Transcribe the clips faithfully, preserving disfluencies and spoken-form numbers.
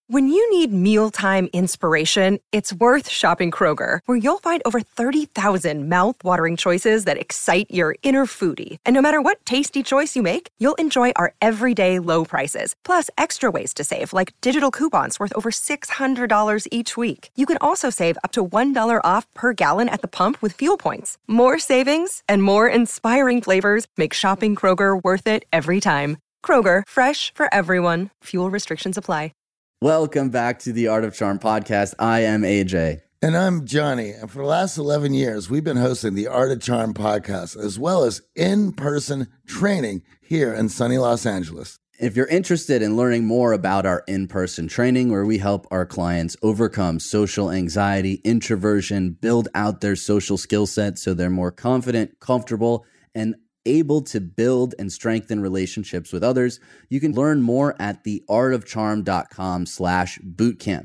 When you need mealtime inspiration, it's worth shopping Kroger, where you'll find over thirty thousand mouth-watering choices that excite your inner foodie. And no matter what tasty choice you make, you'll enjoy our everyday low prices, plus extra ways to save, like digital coupons worth over six hundred dollars each week. You can also save up to one dollar off per gallon at the pump with fuel points. More savings and more inspiring flavors make shopping Kroger worth it every time. Kroger, fresh for everyone. Fuel restrictions apply. Welcome back to the Art of Charm podcast. I am A J. And I'm Johnny. And for the last eleven years, we've been hosting the Art of Charm podcast, as well as in-person training here in sunny Los Angeles. If you're interested in learning more about our in-person training, where we help our clients overcome social anxiety, introversion, build out their social skill set so they're more confident, comfortable, and able to build and strengthen relationships with others, you can learn more at theartofcharm.com slash bootcamp.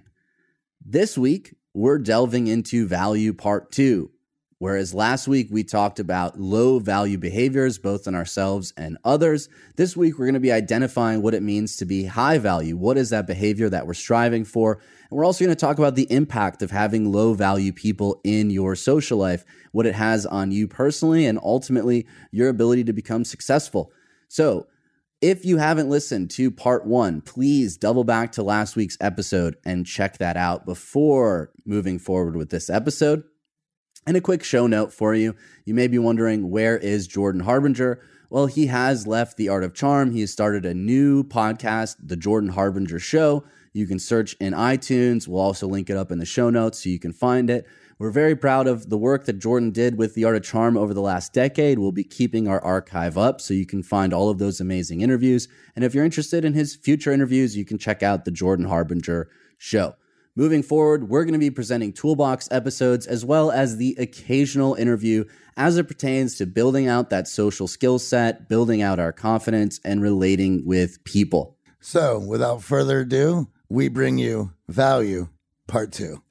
This week, we're delving into value part two. Whereas last week we talked about low value behaviors, both in ourselves and others. This week, we're going to be identifying what it means to be high value. What is that behavior that we're striving for? And we're also going to talk about the impact of having low value people in your social life, what it has on you personally, and ultimately your ability to become successful. So if you haven't listened to part one, please double back to last week's episode and check that out before moving forward with this episode. And a quick show note for you. You may be wondering, where is Jordan Harbinger? Well, he has left the Art of Charm. He has started a new podcast, The Jordan Harbinger Show. You can search in iTunes. We'll also link it up in the show notes so you can find it. We're very proud of the work that Jordan did with the Art of Charm over the last decade. We'll be keeping our archive up so you can find all of those amazing interviews. And if you're interested in his future interviews, you can check out The Jordan Harbinger Show. Moving forward, we're going to be presenting toolbox episodes as well as the occasional interview as it pertains to building out that social skill set, building out our confidence, and relating with people. So, without further ado, we bring you Value Part two.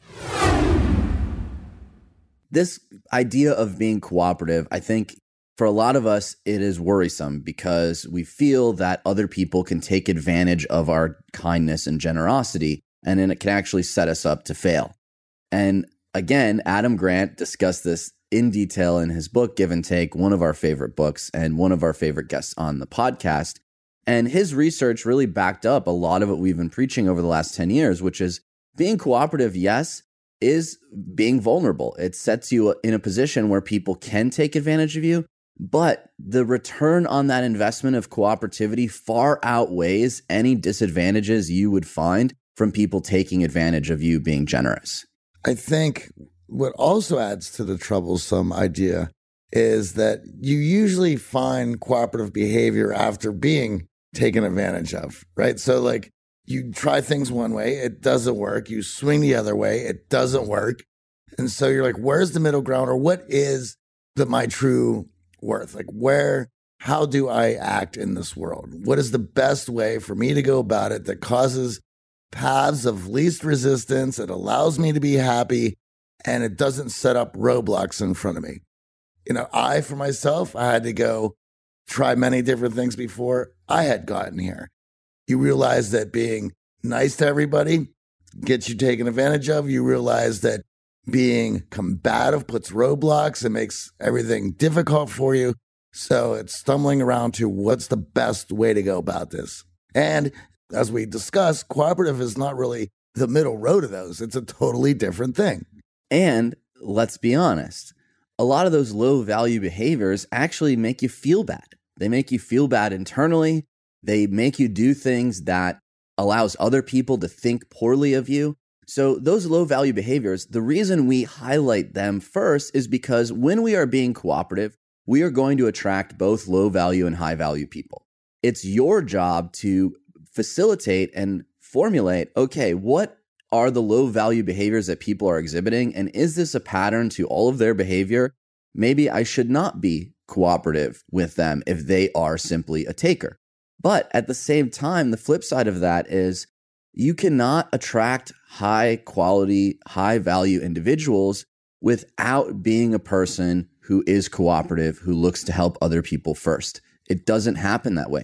This idea of being cooperative, I think for a lot of us, it is worrisome because we feel that other people can take advantage of our kindness and generosity, and then it can actually set us up to fail. And again, Adam Grant discussed this in detail in his book, Give and Take, one of our favorite books and one of our favorite guests on the podcast. And his research really backed up a lot of what we've been preaching over the last ten years, which is being cooperative, yes, is being vulnerable. It sets you in a position where people can take advantage of you, but the return on that investment of cooperativity far outweighs any disadvantages you would find from people taking advantage of you being generous. I think what also adds to the troublesome idea is that you usually find cooperative behavior after being taken advantage of, right? So like you try things one way, it doesn't work. You swing the other way, it doesn't work. And so you're like, where's the middle ground, or what is the my true worth? Like where, how do I act in this world? What is the best way for me to go about it that causes paths of least resistance? It allows me to be happy, and it doesn't set up roadblocks in front of me. You know, I, for myself, I had to go try many different things before I had gotten here. You realize that being nice to everybody gets you taken advantage of. You realize that being combative puts roadblocks and makes everything difficult for you. So it's stumbling around to what's the best way to go about this. And as we discussed, cooperative is not really the middle road of those. It's a totally different thing. And let's be honest, a lot of those low value behaviors actually make you feel bad. They make you feel bad internally. They make you do things that allows other people to think poorly of you. So those low value behaviors, the reason we highlight them first is because when we are being cooperative, we are going to attract both low value and high value people. It's your job to facilitate and formulate, okay, what are the low value behaviors that people are exhibiting? And is this a pattern to all of their behavior? Maybe I should not be cooperative with them if they are simply a taker. But at the same time, the flip side of that is you cannot attract high quality, high value individuals without being a person who is cooperative, who looks to help other people first. It doesn't happen that way.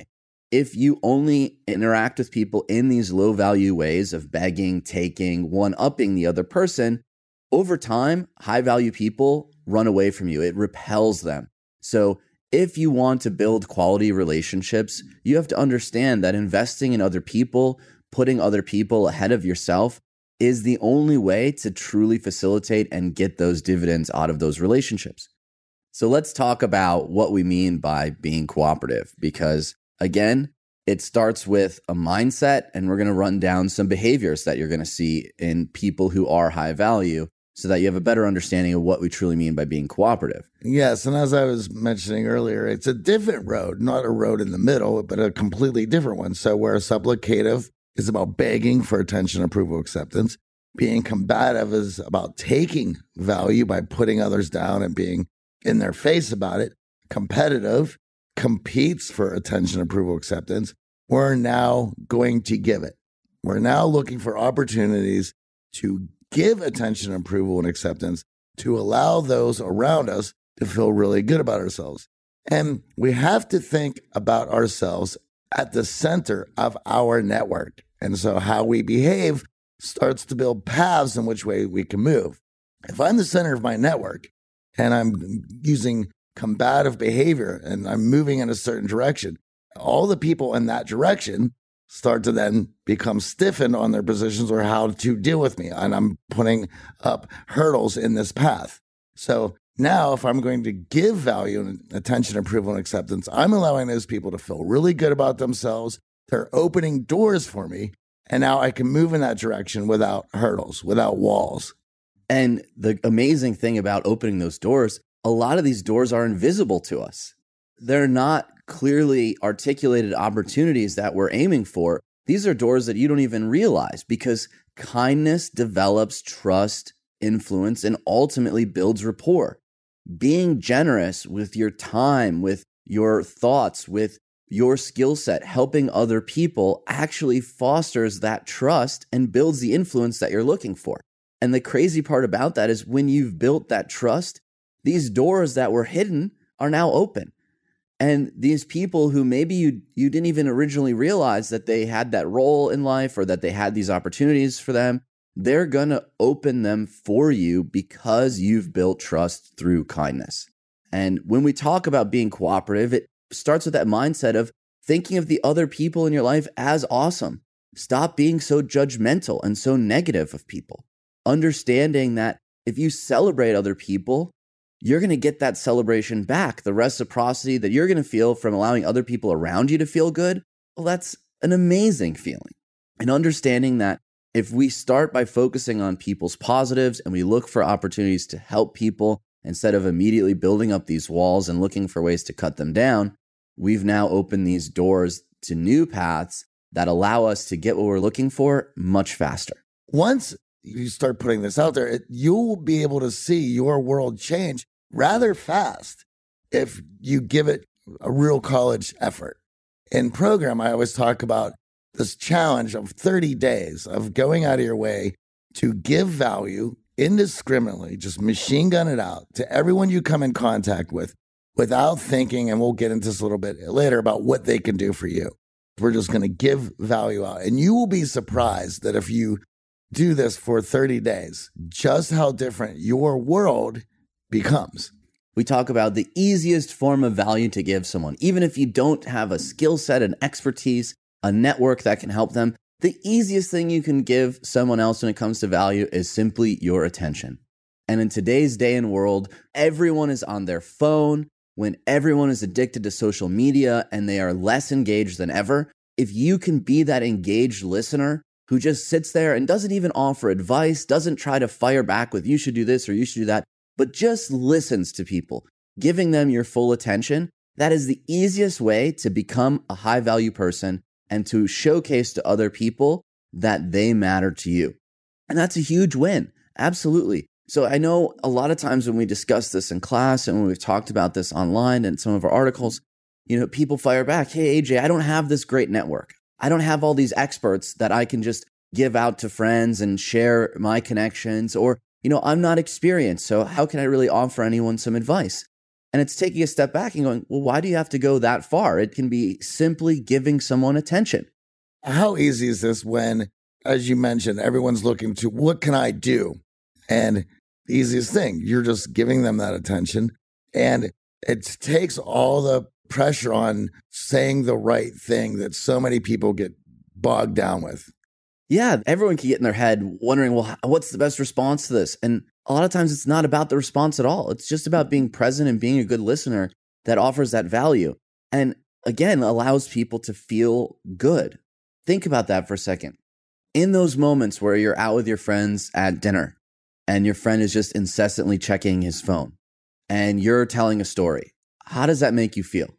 if you only interact with people in these low value ways of begging, taking, one-upping the other person, over time, high value people run away from you. It repels them. So if you want to build quality relationships, you have to understand that investing in other people, putting other people ahead of yourself is the only way to truly facilitate and get those dividends out of those relationships. So let's talk about what we mean by being cooperative, because again, it starts with a mindset, and we're going to run down some behaviors that you're going to see in people who are high value so that you have a better understanding of what we truly mean by being cooperative. Yes, and as I was mentioning earlier, it's a different road, not a road in the middle, but a completely different one. So where supplicative is about begging for attention, approval, acceptance, being combative is about taking value by putting others down and being in their face about it. Competitive competes for attention, approval, acceptance. We're now going to give it. We're now looking for opportunities to give attention, approval, and acceptance to allow those around us to feel really good about ourselves. And we have to think about ourselves at the center of our network. And so how we behave starts to build paths in which way we can move. If I'm the center of my network and I'm using combative behavior and I'm moving in a certain direction, all the people in that direction start to then become stiffened on their positions or how to deal with me. And I'm putting up hurdles in this path. So now if I'm going to give value and attention, approval, and acceptance, I'm allowing those people to feel really good about themselves. They're opening doors for me. And now I can move in that direction without hurdles, without walls. And the amazing thing about opening those doors, a lot of these doors are invisible to us. They're not clearly articulated opportunities that we're aiming for. These are doors that you don't even realize, because kindness develops trust, influence, and ultimately builds rapport. Being generous with your time, with your thoughts, with your skill set, helping other people actually fosters that trust and builds the influence that you're looking for. And the crazy part about that is when you've built that trust, these doors that were hidden are now open. And these people who maybe you you didn't even originally realize that they had that role in life or that they had these opportunities for them, they're going to open them for you because you've built trust through kindness. And when we talk about being cooperative, it starts with that mindset of thinking of the other people in your life as awesome. Stop being so judgmental and so negative of people. Understanding that if you celebrate other people, you're going to get that celebration back. The reciprocity that you're going to feel from allowing other people around you to feel good, well, that's an amazing feeling. And understanding that if we start by focusing on people's positives and we look for opportunities to help people instead of immediately building up these walls and looking for ways to cut them down, we've now opened these doors to new paths that allow us to get what we're looking for much faster. Once you start putting this out there, it, you'll be able to see your world change rather fast if you give it a real college effort. In program, I always talk about this challenge of thirty days of going out of your way to give value indiscriminately, just machine gun it out to everyone you come in contact with without thinking, and we'll get into this a little bit later about what they can do for you. We're just going to give value out. And you will be surprised that if you do this for thirty days, just how different your world becomes. We talk about the easiest form of value to give someone, even if you don't have a skill set, an expertise, a network that can help them. The easiest thing you can give someone else when it comes to value is simply your attention. And in today's day and world, everyone is on their phone, when everyone is addicted to social media and they are less engaged than ever. If you can be that engaged listener who just sits there and doesn't even offer advice, doesn't try to fire back with you should do this or you should do that, but just listens to people, giving them your full attention, that is the easiest way to become a high value person and to showcase to other people that they matter to you. And that's a huge win. Absolutely. So I know a lot of times when we discuss this in class and when we've talked about this online and some of our articles, you know, people fire back, hey, A J, I don't have this great network. I don't have all these experts that I can just give out to friends and share my connections, or, you know, I'm not experienced. So how can I really offer anyone some advice? And it's taking a step back and going, well, why do you have to go that far? It can be simply giving someone attention. How easy is this when, as you mentioned, everyone's looking to what can I do? And the easiest thing, you're just giving them that attention. And it takes all the pressure on saying the right thing that so many people get bogged down with. Yeah, everyone can get in their head wondering, well, what's the best response to this? And a lot of times it's not about the response at all. It's just about being present and being a good listener that offers that value. And again, allows people to feel good. Think about that for a second. In those moments where you're out with your friends at dinner and your friend is just incessantly checking his phone and you're telling a story, how does that make you feel?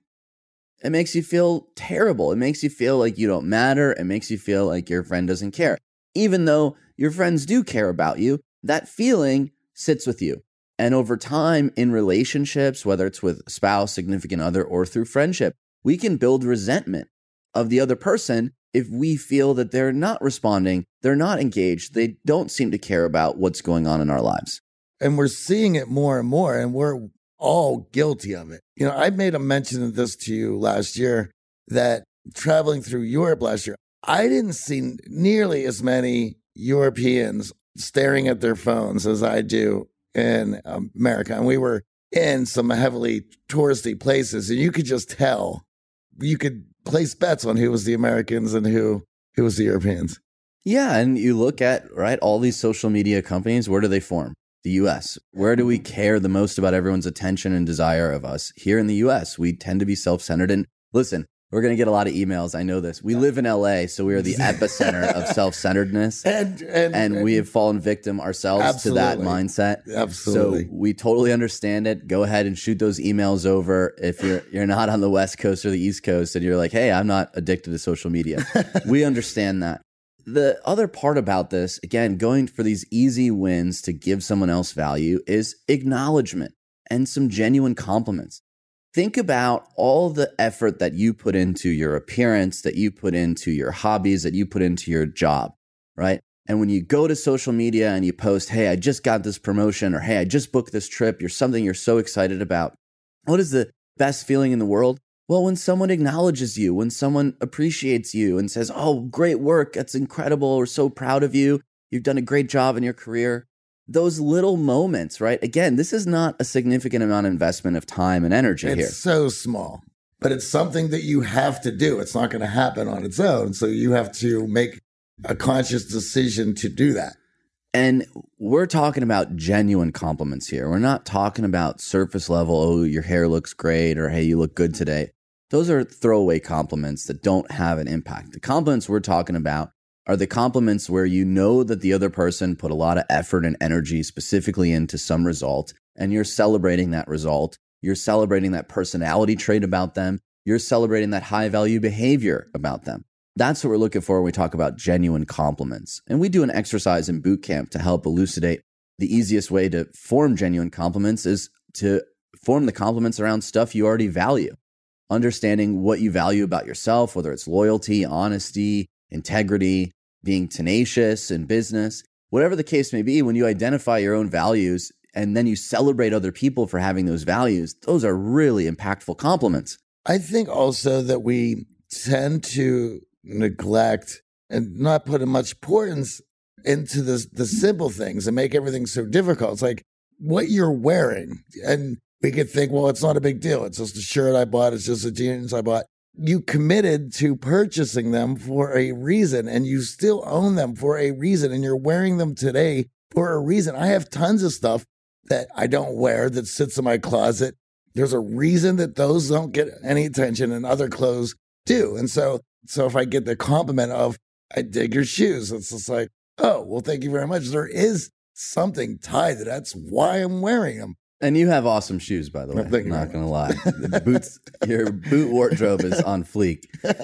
It makes you feel terrible. It makes you feel like you don't matter. It makes you feel like your friend doesn't care. Even though your friends do care about you, that feeling sits with you. And over time in relationships, whether it's with a spouse, significant other, or through friendship, we can build resentment of the other person if we feel that they're not responding, they're not engaged, they don't seem to care about what's going on in our lives. And we're seeing it more and more, and we're all guilty of it. You know, I made a mention of this to you last year that traveling through Europe last year, I didn't see nearly as many Europeans staring at their phones as I do in America. And we were in some heavily touristy places, and you could just tell, you could place bets on who was the Americans and who, who was the Europeans. Yeah, and you look at, right, all these social media companies, where do they form? The U S. Where do we care the most about everyone's attention and desire of us? Here in the U S, we tend to be self-centered. And listen, we're going to get a lot of emails. I know this. We live in L A, so we are the epicenter of self-centeredness. And, and, and, and we have fallen victim ourselves absolutely. to that mindset. Absolutely. So we totally understand it. Go ahead and shoot those emails over if you're you're not on the West Coast or the East Coast and you're like, hey, I'm not addicted to social media. We understand that. The other part about this, again, going for these easy wins to give someone else value is acknowledgement and some genuine compliments. Think about all the effort that you put into your appearance, that you put into your hobbies, that you put into your job, right? And when you go to social media and you post, hey, I just got this promotion, or hey, I just booked this trip, you're something you're so excited about. What is the best feeling in the world? Well, when someone acknowledges you, when someone appreciates you and says, oh, great work, that's incredible, we're so proud of you, you've done a great job in your career. Those little moments, right? Again, this is not a significant amount of investment of time and energy it's here. It's so small, but it's something that you have to do. It's not going to happen on its own. So you have to make a conscious decision to do that. And we're talking about genuine compliments here. We're not talking about surface level, oh, your hair looks great, or hey, you look good today. Those are throwaway compliments that don't have an impact. The compliments we're talking about are the compliments where you know that the other person put a lot of effort and energy specifically into some result, and you're celebrating that result. You're celebrating that personality trait about them. You're celebrating that high value behavior about them. That's what we're looking for when we talk about genuine compliments. And we do an exercise in boot camp to help elucidate the easiest way to form genuine compliments is to form the compliments around stuff you already value. Understanding what you value about yourself, whether it's loyalty, honesty, integrity, being tenacious in business, whatever the case may be, when you identify your own values and then you celebrate other people for having those values, those are really impactful compliments. I think also that we tend to neglect and not put much importance into the, the simple things and make everything so difficult. It's like what you're wearing. And we could think, well, it's not a big deal. It's just a shirt I bought. It's just a jeans I bought. You committed to purchasing them for a reason, and you still own them for a reason, and you're wearing them today for a reason. I have tons of stuff that I don't wear that sits in my closet. There's a reason that those don't get any attention and other clothes do. And so, so if I get the compliment of, I dig your shoes, it's just like, oh, well, thank you very much. There is something tied to that. That's why I'm wearing them. And you have awesome shoes, by the way. I'm not going to lie. The boots, your boot wardrobe is on fleek.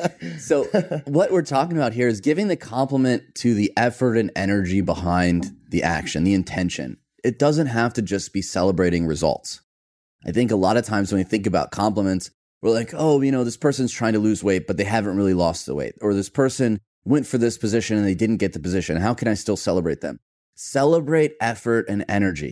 So what we're talking about here is giving the compliment to the effort and energy behind the action, the intention. It doesn't have to just be celebrating results. I think a lot of times when we think about compliments, we're like, oh, you know, this person's trying to lose weight, but they haven't really lost the weight. Or this person went for this position and they didn't get the position. How can I still celebrate them? Celebrate effort and energy.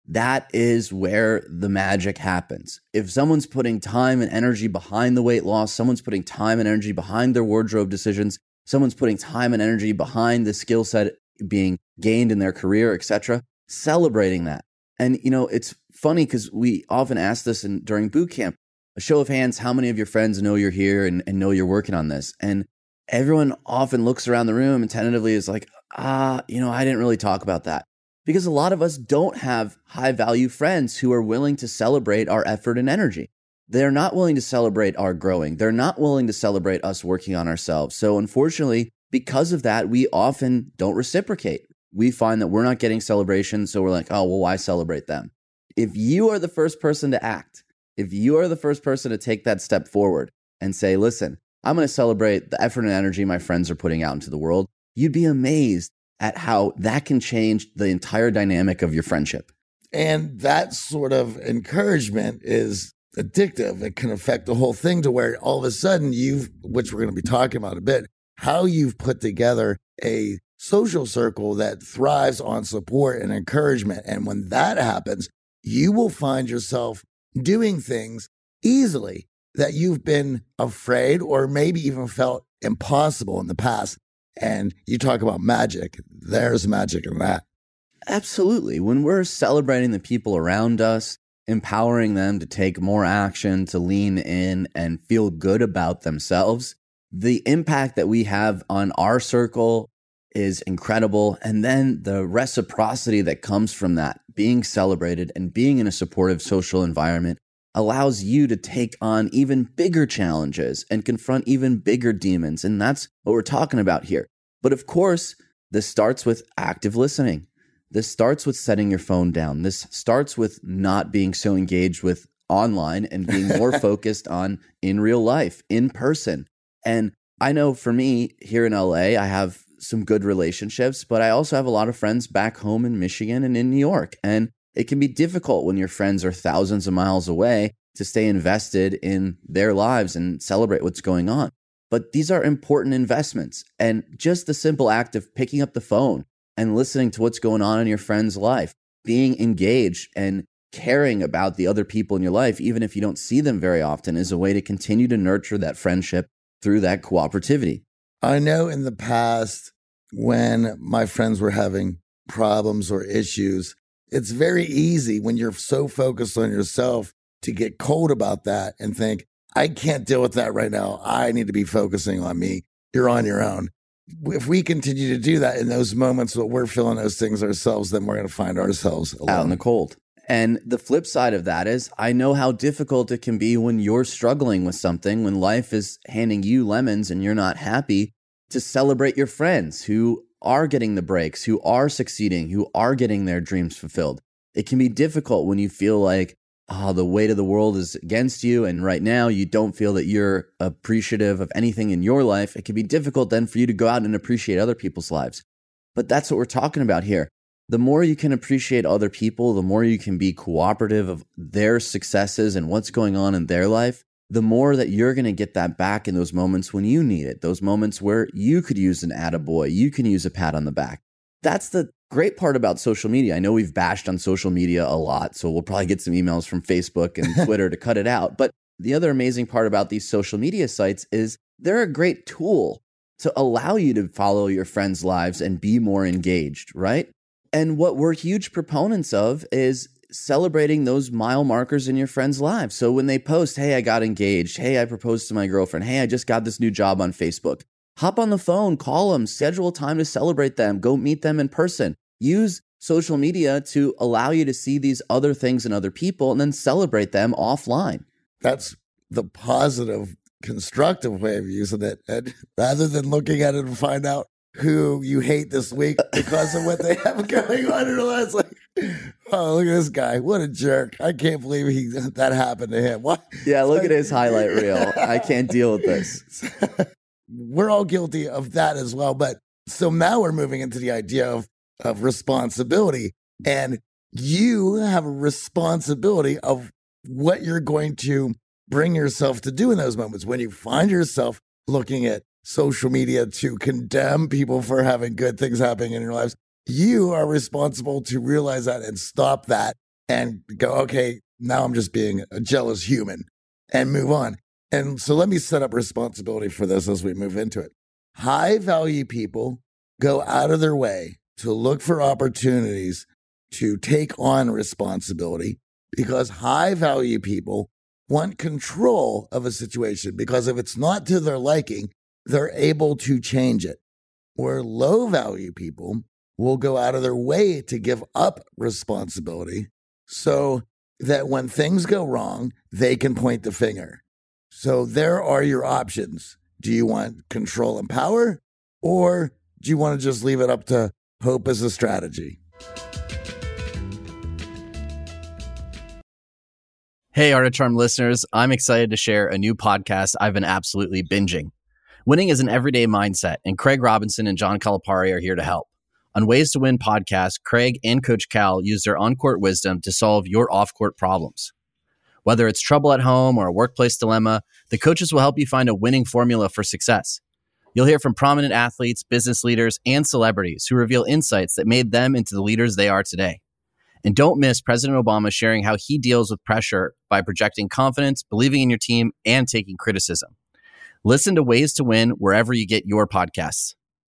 that is where the magic happens. If someone's putting time and energy behind the weight loss, someone's putting time and energy behind their wardrobe decisions, someone's putting time and energy behind the skill set being gained in their career, et cetera, celebrating that. And, you know, it's funny because we often ask this in, during boot camp, a show of hands, how many of your friends know you're here and, and know you're working on this? And everyone often looks around the room and tentatively is like, ah, you know, I didn't really talk about that. Because a lot of us don't have high value friends who are willing to celebrate our effort and energy. They're not willing to celebrate our growing. They're not willing to celebrate us working on ourselves. So unfortunately, because of that, we often don't reciprocate. We find that we're not getting celebration. So we're like, oh, well, why celebrate them? If you are the first person to act, if you are the first person to take that step forward and say, listen, I'm going to celebrate the effort and energy my friends are putting out into the world, you'd be amazed at how that can change the entire dynamic of your friendship. And that sort of encouragement is addictive. It can affect the whole thing to where all of a sudden you've, which we're going to be talking about a bit, how you've put together a social circle that thrives on support and encouragement. And when that happens, you will find yourself doing things easily that you've been afraid or maybe even felt impossible in the past. And you talk about magic. There's magic in that. Absolutely. When we're celebrating the people around us, empowering them to take more action, to lean in and feel good about themselves, the impact that we have on our circle is incredible. And then the reciprocity that comes from that, being celebrated and being in a supportive social environment, allows you to take on even bigger challenges and confront even bigger demons. And that's what we're talking about here. But of course, this starts with active listening. This starts with setting your phone down. This starts with not being so engaged with online and being more focused on in real life, in person. And I know for me here in L A, I have some good relationships, but I also have a lot of friends back home in Michigan and in New York. And it can be difficult when your friends are thousands of miles away to stay invested in their lives and celebrate what's going on. But these are important investments. And just the simple act of picking up the phone and listening to what's going on in your friend's life, being engaged and caring about the other people in your life, even if you don't see them very often, is a way to continue to nurture that friendship through that cooperativity. I know in the past when my friends were having problems or issues, it's very easy when you're so focused on yourself to get cold about that and think, I can't deal with that right now. I need to be focusing on me. You're on your own. If we continue to do that in those moments where we're feeling those things ourselves, then we're going to find ourselves alone. Out in the cold. And the flip side of that is I know how difficult it can be when you're struggling with something, when life is handing you lemons and you're not happy, to celebrate your friends who are getting the breaks, who are succeeding, who are getting their dreams fulfilled. It can be difficult when you feel like, oh, the weight of the world is against you. And right now you don't feel that you're appreciative of anything in your life. It can be difficult then for you to go out and appreciate other people's lives. But that's what we're talking about here. The more you can appreciate other people, the more you can be cooperative of their successes and what's going on in their life, the more that you're going to get that back in those moments when you need it, those moments where you could use an attaboy, you can use a pat on the back. That's the great part about social media. I know we've bashed on social media a lot, so we'll probably get some emails from Facebook and Twitter to cut it out. But the other amazing part about these social media sites is they're a great tool to allow you to follow your friends' lives and be more engaged, right? And what we're huge proponents of is celebrating those mile markers in your friends' lives. So when they post, hey, I got engaged. Hey, I proposed to my girlfriend. Hey, I just got this new job on Facebook. Hop on the phone, call them, schedule time to celebrate them, go meet them in person. Use social media to allow you to see these other things in other people and then celebrate them offline. That's the positive, constructive way of using it. And rather than looking at it and find out who you hate this week because of what they have going on in their lives, like, oh, look at this guy. What a jerk. I can't believe he that happened to him. What? Yeah, look at his highlight reel. I can't deal with this. We're all guilty of that as well. But so now we're moving into the idea of, of responsibility. And you have a responsibility of what you're going to bring yourself to do in those moments. When you find yourself looking at social media to condemn people for having good things happening in your lives, you are responsible to realize that and stop that and go, okay, now I'm just being a jealous human and move on. And so let me set up responsibility for this as we move into it. High value people go out of their way to look for opportunities to take on responsibility because high value people want control of a situation because if it's not to their liking, they're able to change it. Where low value people will go out of their way to give up responsibility so that when things go wrong, they can point the finger. So there are your options. Do you want control and power, or do you want to just leave it up to hope as a strategy? Hey, Art of Charm listeners, I'm excited to share a new podcast I've been absolutely binging. Winning is an everyday mindset, and Craig Robinson and John Calipari are here to help. On Ways to Win podcast, Craig and Coach Cal use their on-court wisdom to solve your off-court problems. Whether it's trouble at home or a workplace dilemma, the coaches will help you find a winning formula for success. You'll hear from prominent athletes, business leaders, and celebrities who reveal insights that made them into the leaders they are today. And don't miss President Obama sharing how he deals with pressure by projecting confidence, believing in your team, and taking criticism. Listen to Ways to Win wherever you get your podcasts.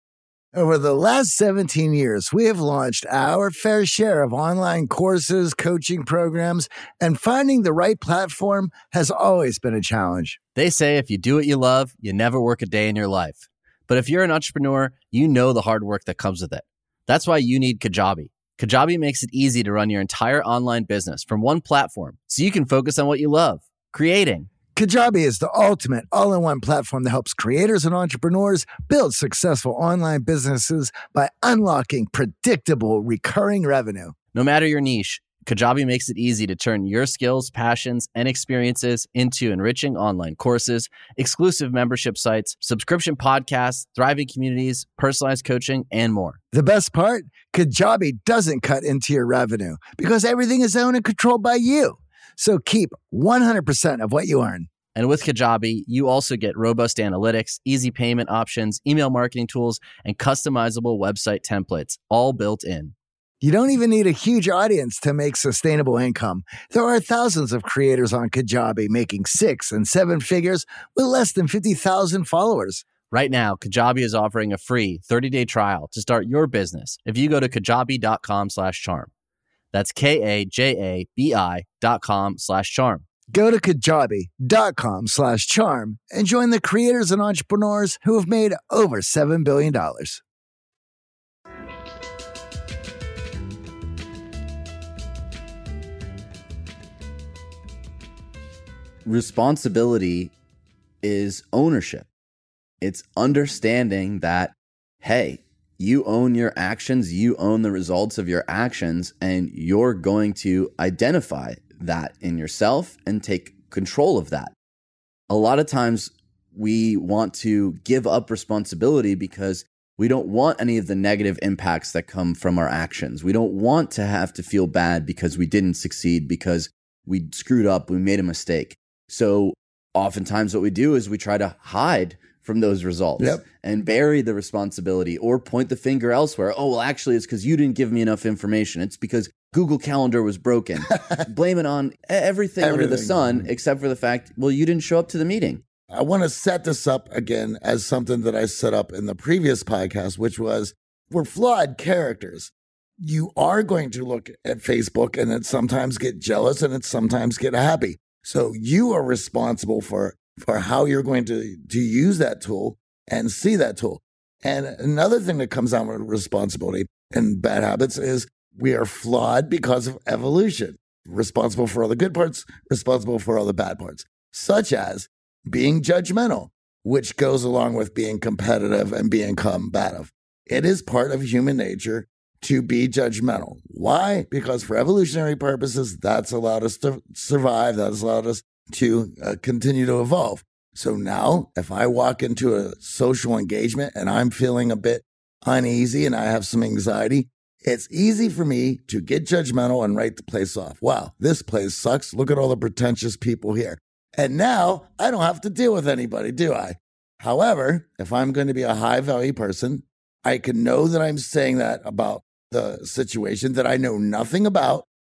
Over the last seventeen years, we have launched our fair share of online courses, coaching programs, and finding the right platform has always been a challenge. They say if you do what you love, you never work a day in your life. But if you're an entrepreneur, you know the hard work that comes with it. That's why you need Kajabi. Kajabi makes it easy to run your entire online business from one platform so you can focus on what you love, creating. Kajabi is the ultimate all-in-one platform that helps creators and entrepreneurs build successful online businesses by unlocking predictable, recurring revenue. No matter your niche, Kajabi makes it easy to turn your skills, passions, and experiences into enriching online courses, exclusive membership sites, subscription podcasts, thriving communities, personalized coaching, and more. The best part? Kajabi doesn't cut into your revenue because everything is owned and controlled by you. So keep one hundred percent of what you earn. And with Kajabi, you also get robust analytics, easy payment options, email marketing tools, and customizable website templates, all built in. You don't even need a huge audience to make sustainable income. There are thousands of creators on Kajabi making six and seven figures with less than fifty thousand followers. Right now, Kajabi is offering a free thirty-day trial to start your business if you go to kajabi.com slash charm. That's K-A-J-A-B-I dot com slash charm. Go to kajabi.com slash charm and join the creators and entrepreneurs who have made over seven billion dollars. Responsibility is ownership. It's understanding that, hey, you own your actions, you own the results of your actions, and you're going to identify that in yourself and take control of that. A lot of times we want to give up responsibility because we don't want any of the negative impacts that come from our actions. We don't want to have to feel bad because we didn't succeed, because we screwed up, we made a mistake. So oftentimes what we do is we try to hide from those results yep. and bury the responsibility or point the finger elsewhere. Oh, well, actually, it's because you didn't give me enough information. It's because Google Calendar was broken. Blame it on everything, everything under the sun, except for the fact, well, you didn't show up to the meeting. I want to set this up again as something that I set up in the previous podcast, which was we're flawed characters. You are going to look at Facebook and then sometimes get jealous and then sometimes get happy. So you are responsible for for how you're going to, to use that tool and see that tool. And another thing that comes out with responsibility and bad habits is we are flawed because of evolution, responsible for all the good parts, responsible for all the bad parts, such as being judgmental, which goes along with being competitive and being combative. It is part of human nature to be judgmental. Why? Because for evolutionary purposes, that's allowed us to survive. That's allowed us to uh, continue to evolve. So now if I walk into a social engagement and I'm feeling a bit uneasy and I have some anxiety, it's easy for me to get judgmental and write the place off. Wow, this place sucks. Look at all the pretentious people here. And now I don't have to deal with anybody, do I? However, if I'm going to be a high value person, I can know that I'm saying that about the situation that I know nothing about.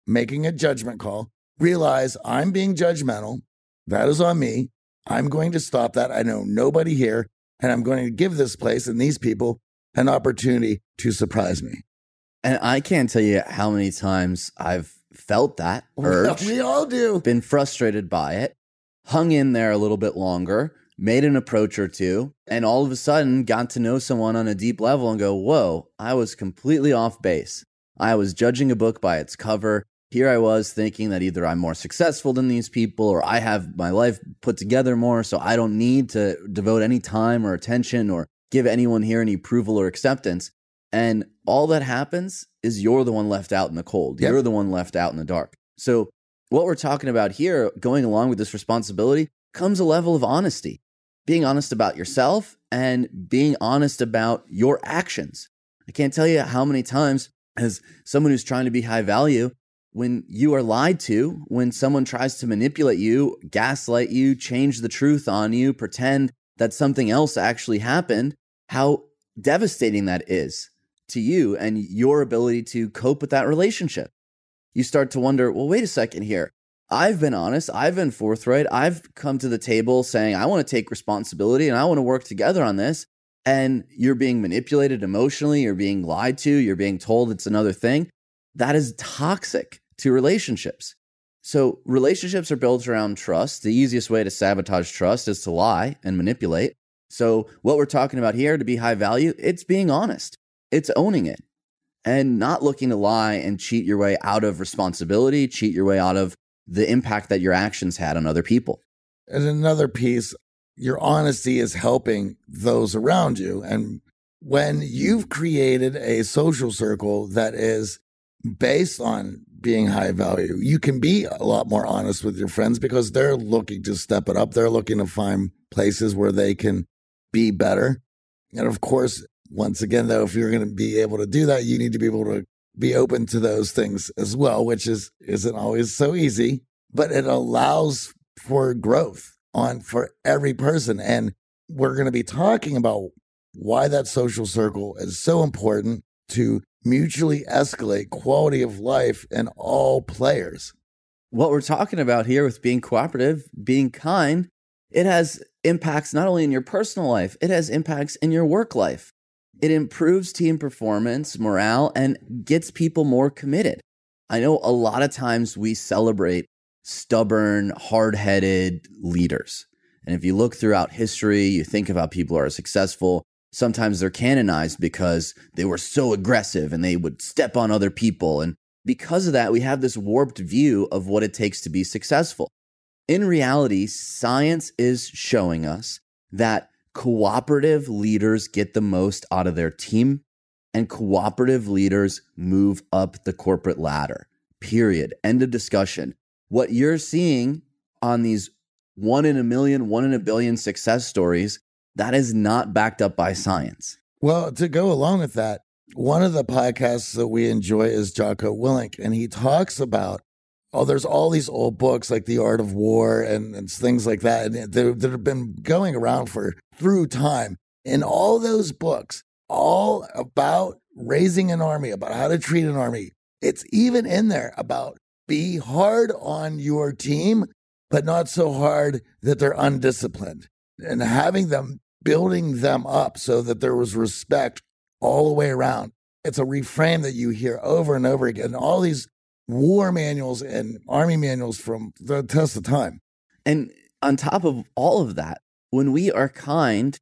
making a judgment call, realize I'm being judgmental. That is on me. I'm going to stop that. I know nobody here, and I'm going to give this place and these people an opportunity to surprise me. And I can't tell you how many times I've felt that urge. We all do. Been frustrated by it, hung in there a little bit longer, made an approach or two, and all of a sudden got to know someone on a deep level and go, whoa, I was completely off base. I was judging a book by its cover. Here I was thinking that either I'm more successful than these people or I have my life put together more, so I don't need to devote any time or attention or give anyone here any approval or acceptance. And all that happens is you're the one left out in the cold. Yep. You're the one left out in the dark. So what we're talking about here, going along with this responsibility, comes a level of honesty. Being honest about yourself and being honest about your actions. I can't tell you how many times, as someone who's trying to be high value, when you are lied to, when someone tries to manipulate you, gaslight you, change the truth on you, pretend that something else actually happened, how devastating that is to you and your ability to cope with that relationship. You start to wonder, well, wait a second here. I've been honest. I've been forthright. I've come to the table saying, I want to take responsibility and I want to work together on this. And you're being manipulated emotionally. You're being lied to. You're being told it's another thing. That is toxic to relationships. So relationships are built around trust. The easiest way to sabotage trust is to lie and manipulate. So what we're talking about here, to be high value, it's being honest. It's owning it and not looking to lie and cheat your way out of responsibility, cheat your way out of the impact that your actions had on other people. And another piece, your honesty is helping those around you. And when you've created a social circle that is based on being high value, you can be a lot more honest with your friends because they're looking to step it up. They're looking to find places where they can be better. And of course, once again, though, if you're going to be able to do that, you need to be able to be open to those things as well, which is, isn't always so easy, but it allows for growth on for every person. And we're going to be talking about why that social circle is so important to mutually escalate quality of life in all players. What we're talking about here with being cooperative, being kind, it has impacts not only in your personal life, it has impacts in your work life. It improves team performance, morale, and gets people more committed. I know a lot of times we celebrate stubborn, hard-headed leaders. And if you look throughout history, you think about people who are successful. Sometimes they're canonized because they were so aggressive and they would step on other people. And because of that, we have this warped view of what it takes to be successful. In reality, science is showing us that cooperative leaders get the most out of their team, and cooperative leaders move up the corporate ladder. Period. End of discussion. What you're seeing on these one in a million, one in a billion success stories, that is not backed up by science. Well, to go along with that, one of the podcasts that we enjoy is Jocko Willink, and he talks about, oh, there's all these old books like The Art of War and, and things like that, and that, that have been going around for through time. And all those books, all about raising an army, about how to treat an army. It's even in there about be hard on your team, but not so hard that they're undisciplined. And having them, building them up so that there was respect all the way around. It's a reframe that you hear over and over again. All these war manuals and army manuals from the test of time. And on top of all of that, when we are kind,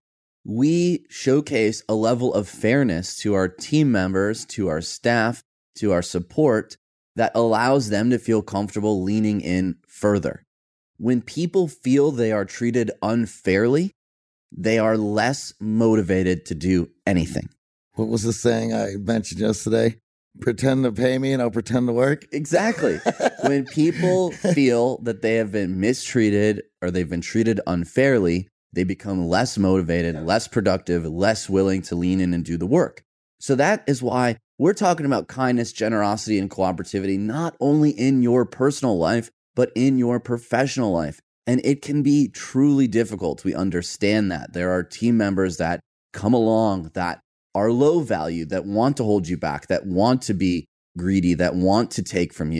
we showcase a level of fairness to our team members, to our staff, to our support that allows them to feel comfortable leaning in further. When people feel they are treated unfairly, they are less motivated to do anything. What was the saying I mentioned yesterday? Pretend to pay me and I'll pretend to work. Exactly. When people feel that they have been mistreated or they've been treated unfairly, they become less motivated, less productive, less willing to lean in and do the work. So that is why we're talking about kindness, generosity, and cooperativity, not only in your personal life, but in your professional life. And it can be truly difficult. We understand that. There are team members that come along that are low value, that want to hold you back, that want to be greedy, that want to take from you.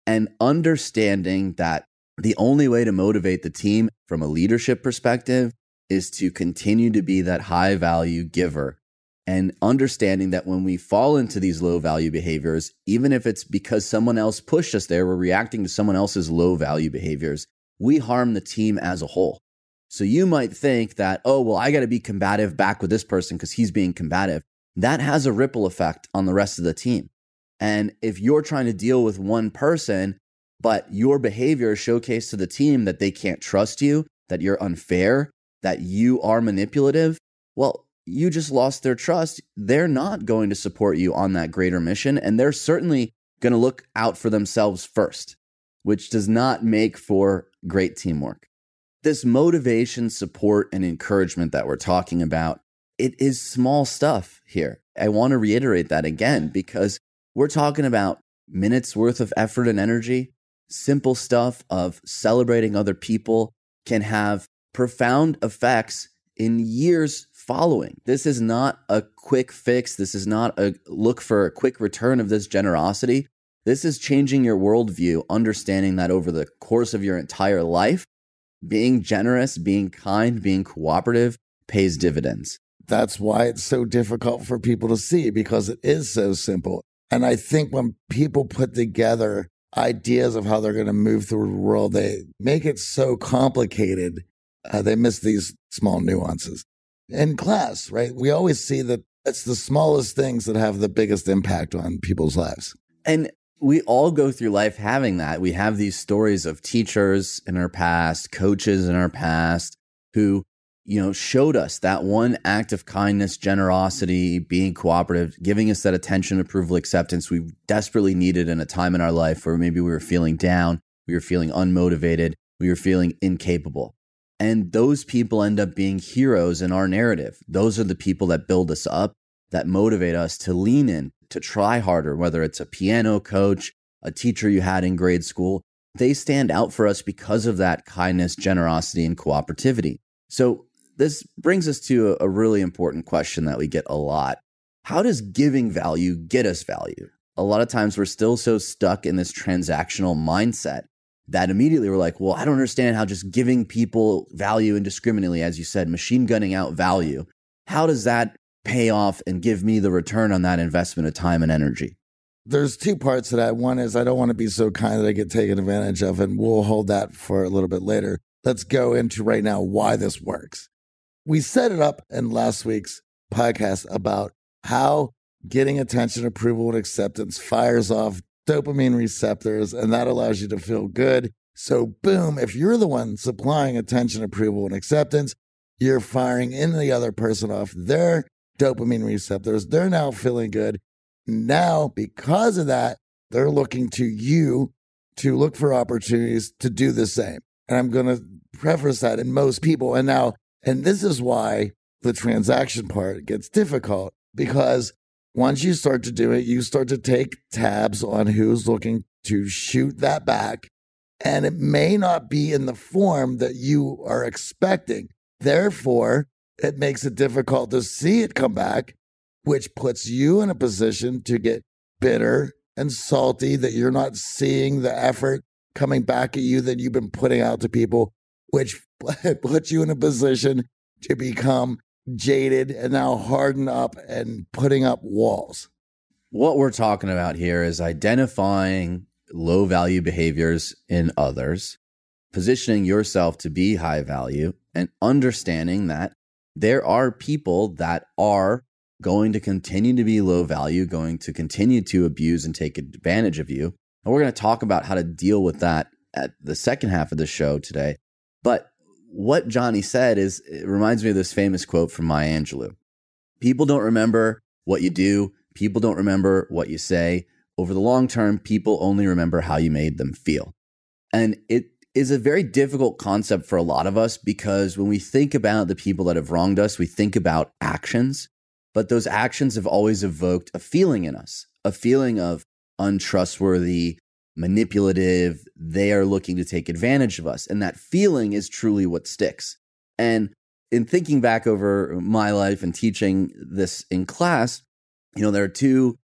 and understanding that the only way to motivate the team from a leadership perspective is to continue to be that high value giver, and understanding that when we fall into these low value behaviors, even if it's because someone else pushed us there, we're reacting to someone else's low value behaviors, we harm the team as a whole. So you might think that, oh, well, I got to be combative back with this person because he's being combative. That has a ripple effect on the rest of the team. And if you're trying to deal with one person, but your behavior showcased to the team that they can't trust you, that you're unfair, that you are manipulative, well, you just lost their trust. They're not going to support you on that greater mission, and they're certainly going to look out for themselves first, which does not make for great teamwork. This motivation, support, and encouragement that we're talking about, it is small stuff here. I want to reiterate that again, because we're talking about minutes worth of effort and energy. Simple stuff of celebrating other people can have profound effects in years following. This is not a quick fix. This is not a look for a quick return of this generosity. This is changing your worldview, understanding that over the course of your entire life, being generous, being kind, being cooperative pays dividends. That's why it's so difficult for people to see, because it is so simple. And I think when people put together ideas of how they're going to move through the world, they make it so complicated. Uh, they miss these small nuances. In class, right? We always see that it's the smallest things that have the biggest impact on people's lives. And we all go through life having that. We have these stories of teachers in our past, coaches in our past, who, you know, showed us that one act of kindness, generosity, being cooperative, giving us that attention, approval, acceptance we desperately needed in a time in our life where maybe we were feeling down, we were feeling unmotivated, we were feeling incapable. And those people end up being heroes in our narrative. Those are the people that build us up, that motivate us to lean in, to try harder, whether it's a piano coach, a teacher you had in grade school. They stand out for us because of that kindness, generosity, and cooperativity. So this brings us to a, a really important question that we get a lot. How does giving value get us value? A lot of times we're still so stuck in this transactional mindset that immediately we're like, well, I don't understand how just giving people value indiscriminately, as you said, machine gunning out value, how does that pay off and give me the return on that investment of time and energy? There's two parts to that. One is I don't want to be so kind that I get taken advantage of, and we'll hold that for a little bit later. Let's go into right now why this works. We set it up in last week's podcast about how getting attention, approval, and acceptance fires off dopamine receptors, and that allows you to feel good. So boom, if you're the one supplying attention, approval, and acceptance, you're firing in the other person off their dopamine receptors. They're now feeling good. Now, because of that, they're looking to you to look for opportunities to do the same. And I'm going to preface that in most people. And now, and this is why the transaction part gets difficult, because once you start to do it, you start to take tabs on who's looking to shoot that back. And it may not be in the form that you are expecting. Therefore, it makes it difficult to see it come back, which puts you in a position to get bitter and salty that you're not seeing the effort coming back at you that you've been putting out to people, which puts you in a position to become jaded and now harden up and putting up walls. What we're talking about here is identifying low value behaviors in others, positioning yourself to be high value, and understanding that there are people that are going to continue to be low value, going to continue to abuse and take advantage of you. And we're going to talk about how to deal with that at the second half of the show today. But what Johnny said is, it reminds me of this famous quote from Maya Angelou. People don't remember what you do. People don't remember what you say. Over the long term, people only remember how you made them feel. And it is a very difficult concept for a lot of us, because when we think about the people that have wronged us, we think about actions, but those actions have always evoked a feeling in us, a feeling of untrustworthy, manipulative. They are looking to take advantage of us. And that feeling is truly what sticks. And in thinking back over my life and teaching this in class, you know, there are two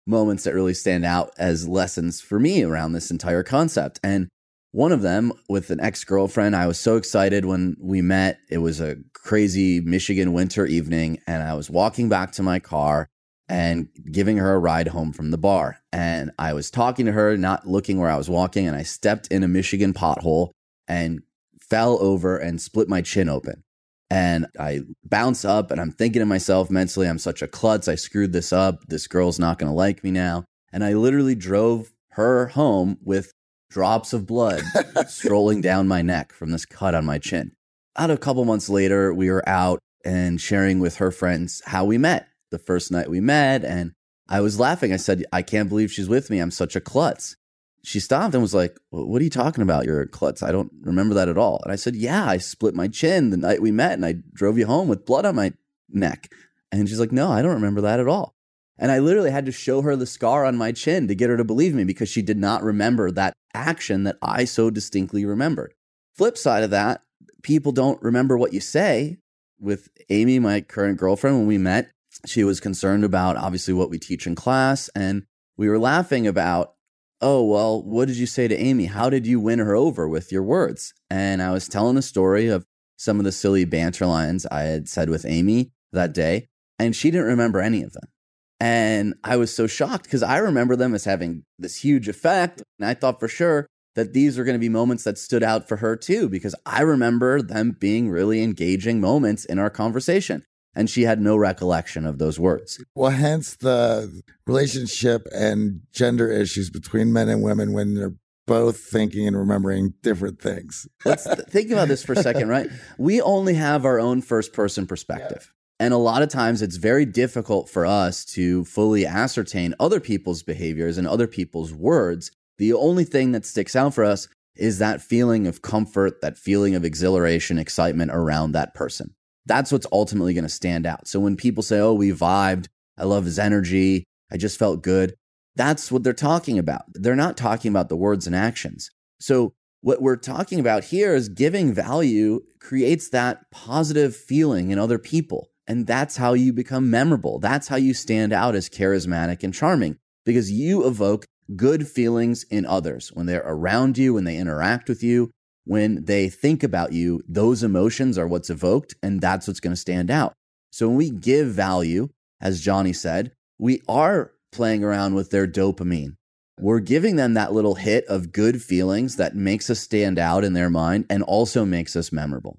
moments that really stand out as lessons for me around this entire concept. And one of them with an ex-girlfriend, I was so excited when we met. It was a crazy Michigan winter evening, and I was walking back to my car and giving her a ride home from the bar. And I was talking to her, not looking where I was walking, and I stepped in a Michigan pothole and fell over and split my chin open. And I bounce up and I'm thinking to myself mentally, I'm such a klutz. I screwed this up. This girl's not going to like me now. And I literally drove her home with drops of blood strolling down my neck from this cut on my chin. Out a couple months later, we were out and sharing with her friends how we met the first night we met. And I was laughing. I said, I can't believe she's with me. I'm such a klutz. She stopped and was like, what are you talking about? You're a klutz. I don't remember that at all. And I said, yeah, I split my chin the night we met and I drove you home with blood on my neck. And she's like, no, I don't remember that at all. And I literally had to show her the scar on my chin to get her to believe me because she did not remember that action that I so distinctly remembered. Flip side of that, people don't remember what you say. With Amy, my current girlfriend, when we met, she was concerned about obviously what we teach in class. And we were laughing about, oh, well, what did you say to Amy? How did you win her over with your words? And I was telling the story of some of the silly banter lines I had said with Amy that day, and she didn't remember any of them. And I was so shocked because I remember them as having this huge effect. And I thought for sure that these were going to be moments that stood out for her too, because I remember them being really engaging moments in our conversation. And she had no recollection of those words. Well, hence the relationship and gender issues between men and women when they're both thinking and remembering different things. Let's th- think about this for a second, right? We only have our own first person perspective. Yeah. And a lot of times it's very difficult for us to fully ascertain other people's behaviors and other people's words. The only thing that sticks out for us is that feeling of comfort, that feeling of exhilaration, excitement around that person. That's what's ultimately going to stand out. So when people say, oh, we vibed, I love his energy, I just felt good, that's what they're talking about. They're not talking about the words and actions. So what we're talking about here is giving value creates that positive feeling in other people. And that's how you become memorable. That's how you stand out as charismatic and charming, because you evoke good feelings in others when they're around you, when they interact with you. When they think about you, those emotions are what's evoked, and that's what's going to stand out. So when we give value, as Johnny said, we are playing around with their dopamine. We're giving them that little hit of good feelings that makes us stand out in their mind and also makes us memorable.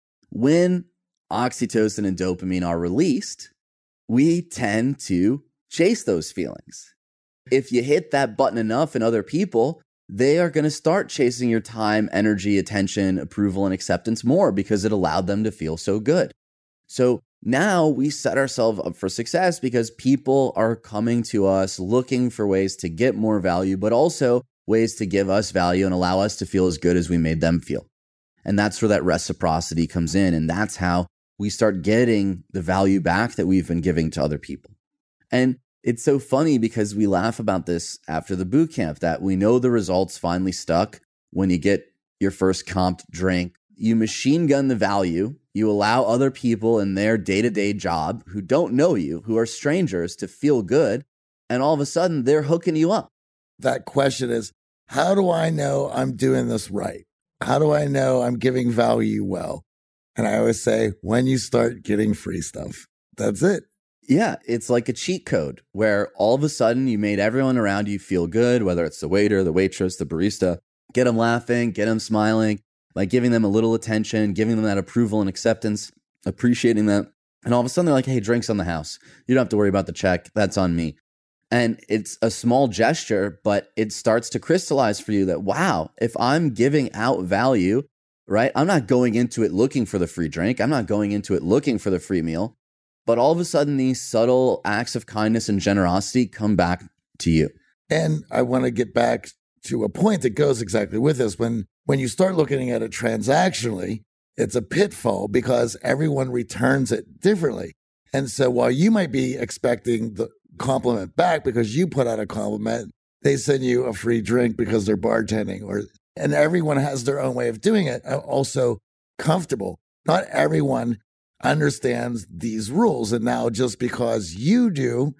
When oxytocin and dopamine are released, we tend to chase those feelings. If you hit that button enough in other people, they are going to start chasing your time, energy, attention, approval, and acceptance more because it allowed them to feel so good. So now we set ourselves up for success because people are coming to us looking for ways to get more value, but also ways to give us value and allow us to feel as good as we made them feel. And that's where that reciprocity comes in. And that's how we start getting the value back that we've been giving to other people. And it's so funny because we laugh about this after the boot camp, that we know the results finally stuck when you get your first comped drink. You machine gun the value. You allow other people in their day-to-day job who don't know you, who are strangers, to feel good. And all of a sudden, they're hooking you up. That question is, how do I know I'm doing this right? How do I know I'm giving value well? And I always say, when you start getting free stuff, that's it. Yeah, it's like a cheat code where all of a sudden you made everyone around you feel good, whether it's the waiter, the waitress, the barista. Get them laughing, get them smiling, like giving them a little attention, giving them that approval and acceptance, appreciating them. And all of a sudden they're like, hey, drinks on the house. You don't have to worry about the check. That's on me. And it's a small gesture, but it starts to crystallize for you that, wow, if I'm giving out value, right? I'm not going into it looking for the free drink. I'm not going into it looking for the free meal. But all of a sudden, these subtle acts of kindness and generosity come back to you. And I want to get back to a point that goes exactly with this. When, when you start looking at it transactionally, it's a pitfall because everyone returns it differently. And so while you might be expecting the compliment back because you put out a compliment, they send you a free drink because they're bartending, or and everyone has their own way of doing it. Also comfortable. Not everyone understands these rules. And now just because you do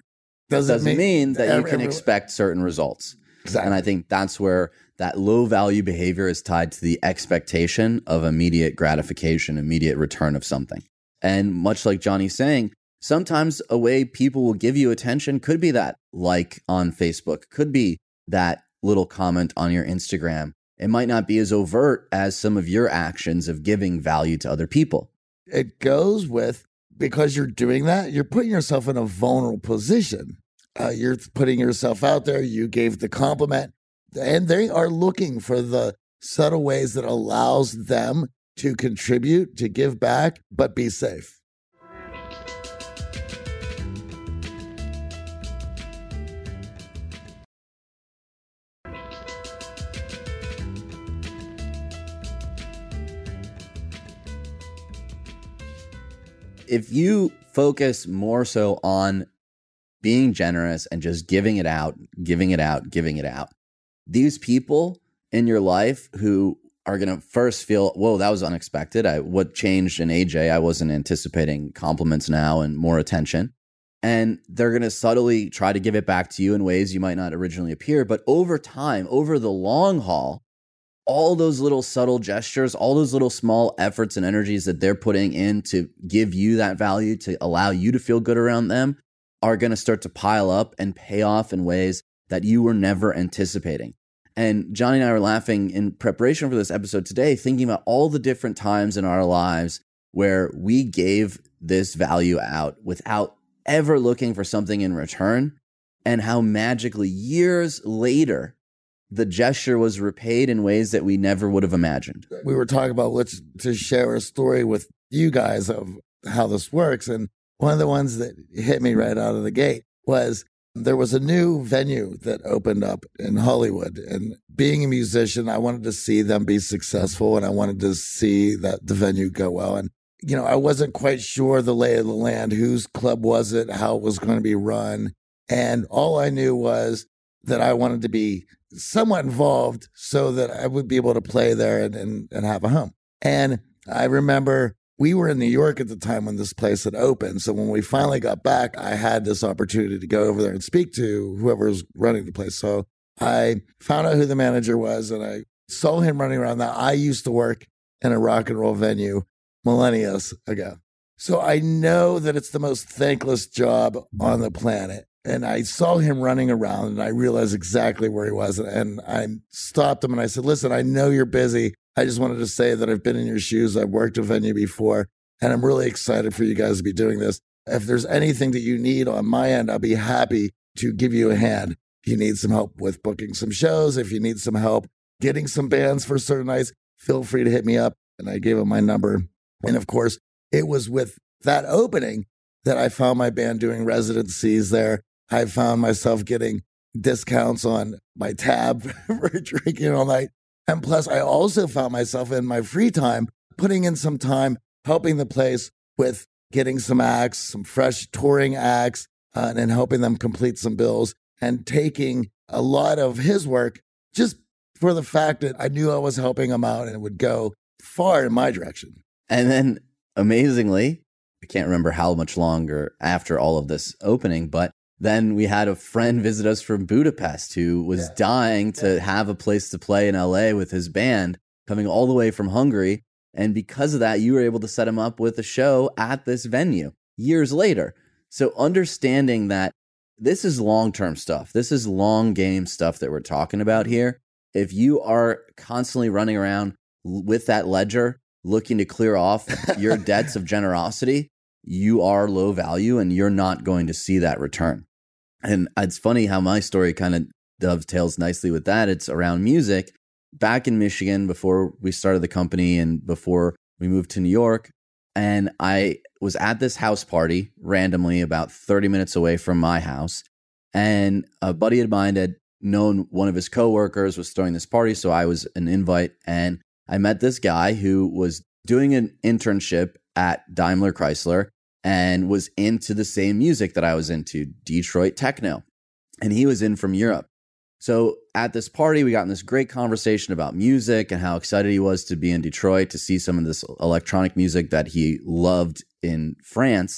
doesn't, doesn't mean, mean that every, you can every, expect certain results. Exactly. And I think that's where that low value behavior is tied to the expectation of immediate gratification, immediate return of something. And much like Johnny's saying, sometimes a way people will give you attention could be that like on Facebook, could be that little comment on your Instagram. It might not be as overt as some of your actions of giving value to other people. It goes with, because you're doing that, you're putting yourself in a vulnerable position. Uh, you're putting yourself out there. You gave the compliment, and they are looking for the subtle ways that allows them to contribute, to give back, but be safe. If you focus more so on being generous and just giving it out, giving it out, giving it out, these people in your life who are going to first feel, whoa, that was unexpected. I, what changed in A J? I wasn't anticipating compliments now and more attention. And they're going to subtly try to give it back to you in ways you might not originally appear. But over time, over the long haul, all those little subtle gestures, all those little small efforts and energies that they're putting in to give you that value, to allow you to feel good around them, are going to start to pile up and pay off in ways that you were never anticipating. And Johnny and I were laughing in preparation for this episode today, thinking about all the different times in our lives where we gave this value out without ever looking for something in return, and how magically years later, the gesture was repaid in ways that we never would have imagined. We were talking about let's to share a story with you guys of how this works. And one of the ones that hit me right out of the gate was there was a new venue that opened up in Hollywood. And being a musician, I wanted to see them be successful, and I wanted to see that the venue go well. And, you know, I wasn't quite sure the lay of the land, whose club was it, how it was going to be run. And all I knew was that I wanted to be somewhat involved so that I would be able to play there and, and, and have a home. And I remember we were in New York at the time when this place had opened. So when we finally got back, I had this opportunity to go over there and speak to whoever was running the place. So I found out who the manager was, and I saw him running around. Now, I used to work in a rock and roll venue millennia ago. So I know that it's the most thankless job on the planet. And I saw him running around, and I realized exactly where he was. And I stopped him and I said, listen, I know you're busy. I just wanted to say that I've been in your shoes. I've worked a venue before, and I'm really excited for you guys to be doing this. If there's anything that you need on my end, I'll be happy to give you a hand. If you need some help with booking some shows, if you need some help getting some bands for certain nights, feel free to hit me up. And I gave him my number. And of course, it was with that opening that I found my band doing residencies there. I found myself getting discounts on my tab for drinking all night. And plus, I also found myself in my free time putting in some time helping the place with getting some acts, some fresh touring acts, uh, and then helping them complete some bills, and taking a lot of his work just for the fact that I knew I was helping him out and it would go far in my direction. And then amazingly, I can't remember how much longer after all of this opening, but then we had a friend visit us from Budapest who was yeah. dying to yeah. have a place to play in L A with his band, coming all the way from Hungary. And because of that, you were able to set him up with a show at this venue years later. So understanding that this is long-term stuff. This is long game stuff that we're talking about here. If you are constantly running around with that ledger, looking to clear off your debts of generosity, you are low value and you're not going to see that return. And it's funny how my story kind of dovetails nicely with that. It's around music. Back in Michigan, before we started the company and before we moved to New York, and I was at this house party randomly about thirty minutes away from my house. And a buddy of mine had known one of his coworkers was throwing this party, so I was an invite. And I met this guy who was doing an internship at Daimler Chrysler and was into the same music that I was into, Detroit techno. And he was in from Europe. So at this party, we got in this great conversation about music and how excited he was to be in Detroit to see some of this electronic music that he loved in France.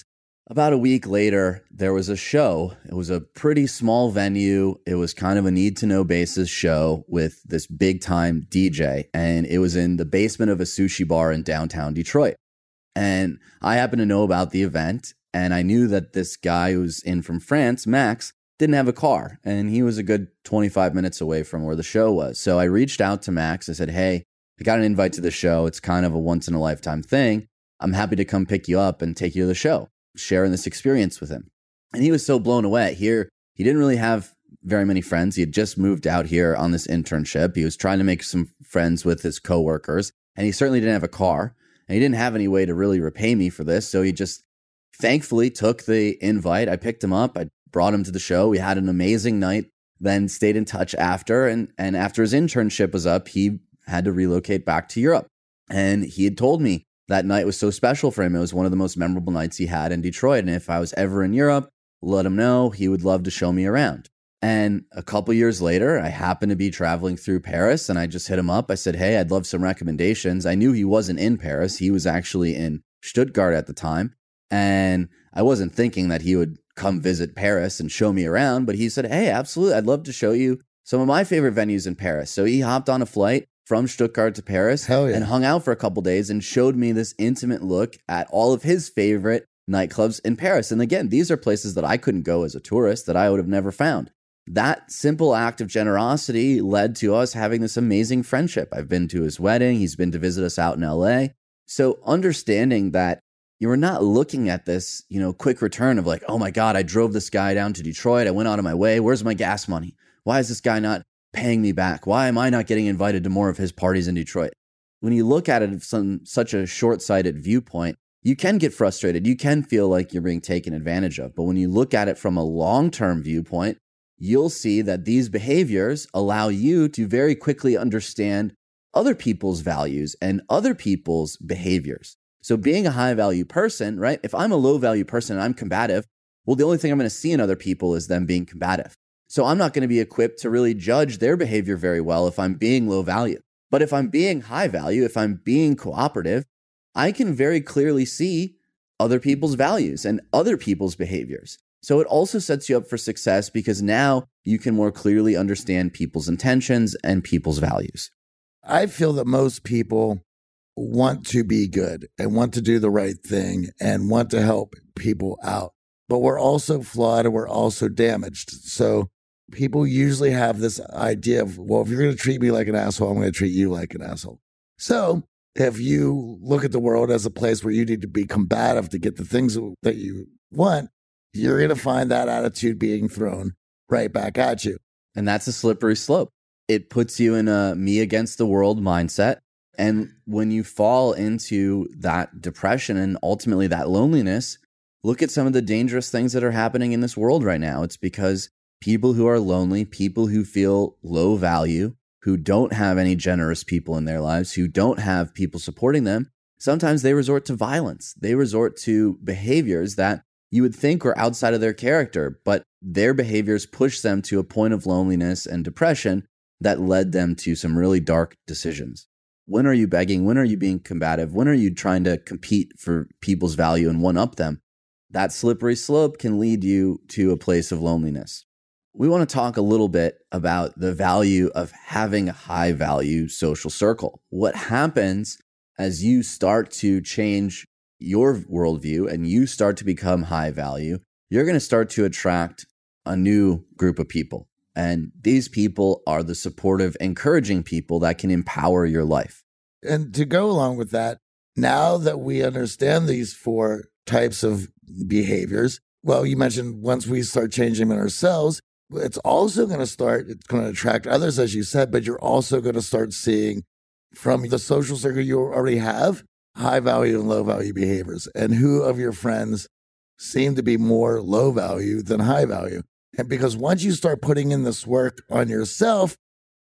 About a week later, there was a show. It was a pretty small venue. It was kind of a need-to-know basis show with this big-time D J, and it was in the basement of a sushi bar in downtown Detroit. And I happened to know about the event, and I knew that this guy who's in from France, Max, didn't have a car, and he was a good twenty-five minutes away from where the show was. So I reached out to Max. I said, hey, I got an invite to the show. It's kind of a once-in-a-lifetime thing. I'm happy to come pick you up and take you to the show, sharing this experience with him. And he was so blown away. Here, he didn't really have very many friends. He had just moved out here on this internship. He was trying to make some friends with his coworkers, and he certainly didn't have a car, and he didn't have any way to really repay me for this. So he just thankfully took the invite. I picked him up. I brought him to the show. We had an amazing night, then stayed in touch after. And, and after his internship was up, he had to relocate back to Europe. And he had told me that night was so special for him. It was one of the most memorable nights he had in Detroit. And if I was ever in Europe, let him know. He would love to show me around. And a couple years later, I happened to be traveling through Paris, and I just hit him up. I said, hey, I'd love some recommendations. I knew he wasn't in Paris. He was actually in Stuttgart at the time. And I wasn't thinking that he would come visit Paris and show me around, but he said, hey, absolutely. I'd love to show you some of my favorite venues in Paris. So he hopped on a flight from Stuttgart to Paris Hell yeah. and hung out for a couple days and showed me this intimate look at all of his favorite nightclubs in Paris. And again, these are places that I couldn't go as a tourist, that I would have never found. That simple act of generosity led to us having this amazing friendship. I've been to his wedding. He's been to visit us out in L A. So understanding that you're not looking at this, you know, quick return of like, oh my God, I drove this guy down to Detroit. I went out of my way. Where's my gas money? Why is this guy not paying me back? Why am I not getting invited to more of his parties in Detroit? When you look at it from such a short-sighted viewpoint, you can get frustrated. You can feel like you're being taken advantage of. But when you look at it from a long-term viewpoint, you'll see that these behaviors allow you to very quickly understand other people's values and other people's behaviors. So being a high-value person, right? If I'm a low-value person and I'm combative, well, the only thing I'm going to see in other people is them being combative. So I'm not going to be equipped to really judge their behavior very well if I'm being low value. But if I'm being high value, if I'm being cooperative, I can very clearly see other people's values and other people's behaviors. So it also sets you up for success because now you can more clearly understand people's intentions and people's values. I feel that most people want to be good and want to do the right thing and want to help people out. But we're also flawed and we're also damaged. So people usually have this idea of, well, if you're going to treat me like an asshole, I'm going to treat you like an asshole. So if you look at the world as a place where you need to be combative to get the things that you want, you're going to find that attitude being thrown right back at you. And that's a slippery slope. It puts you in a me against the world mindset. And when you fall into that depression and ultimately that loneliness, look at some of the dangerous things that are happening in this world right now. It's because people who are lonely, people who feel low value, who don't have any generous people in their lives, who don't have people supporting them, sometimes they resort to violence. They resort to behaviors that you would think were outside of their character, but their behaviors push them to a point of loneliness and depression that led them to some really dark decisions. When are you begging? When are you being combative? When are you trying to compete for people's value and one-up them? That slippery slope can lead you to a place of loneliness. We want to talk a little bit about the value of having a high-value social circle. What happens as you start to change your worldview and you start to become high value, you're going to start to attract a new group of people. And these people are the supportive, encouraging people that can empower your life. And to go along with that, now that we understand these four types of behaviors, well, you mentioned once we start changing them in ourselves, it's also going to start, it's going to attract others, as you said, but you're also going to start seeing from the social circle you already have, high value and low value behaviors. And who of your friends seem to be more low value than high value? And because once you start putting in this work on yourself,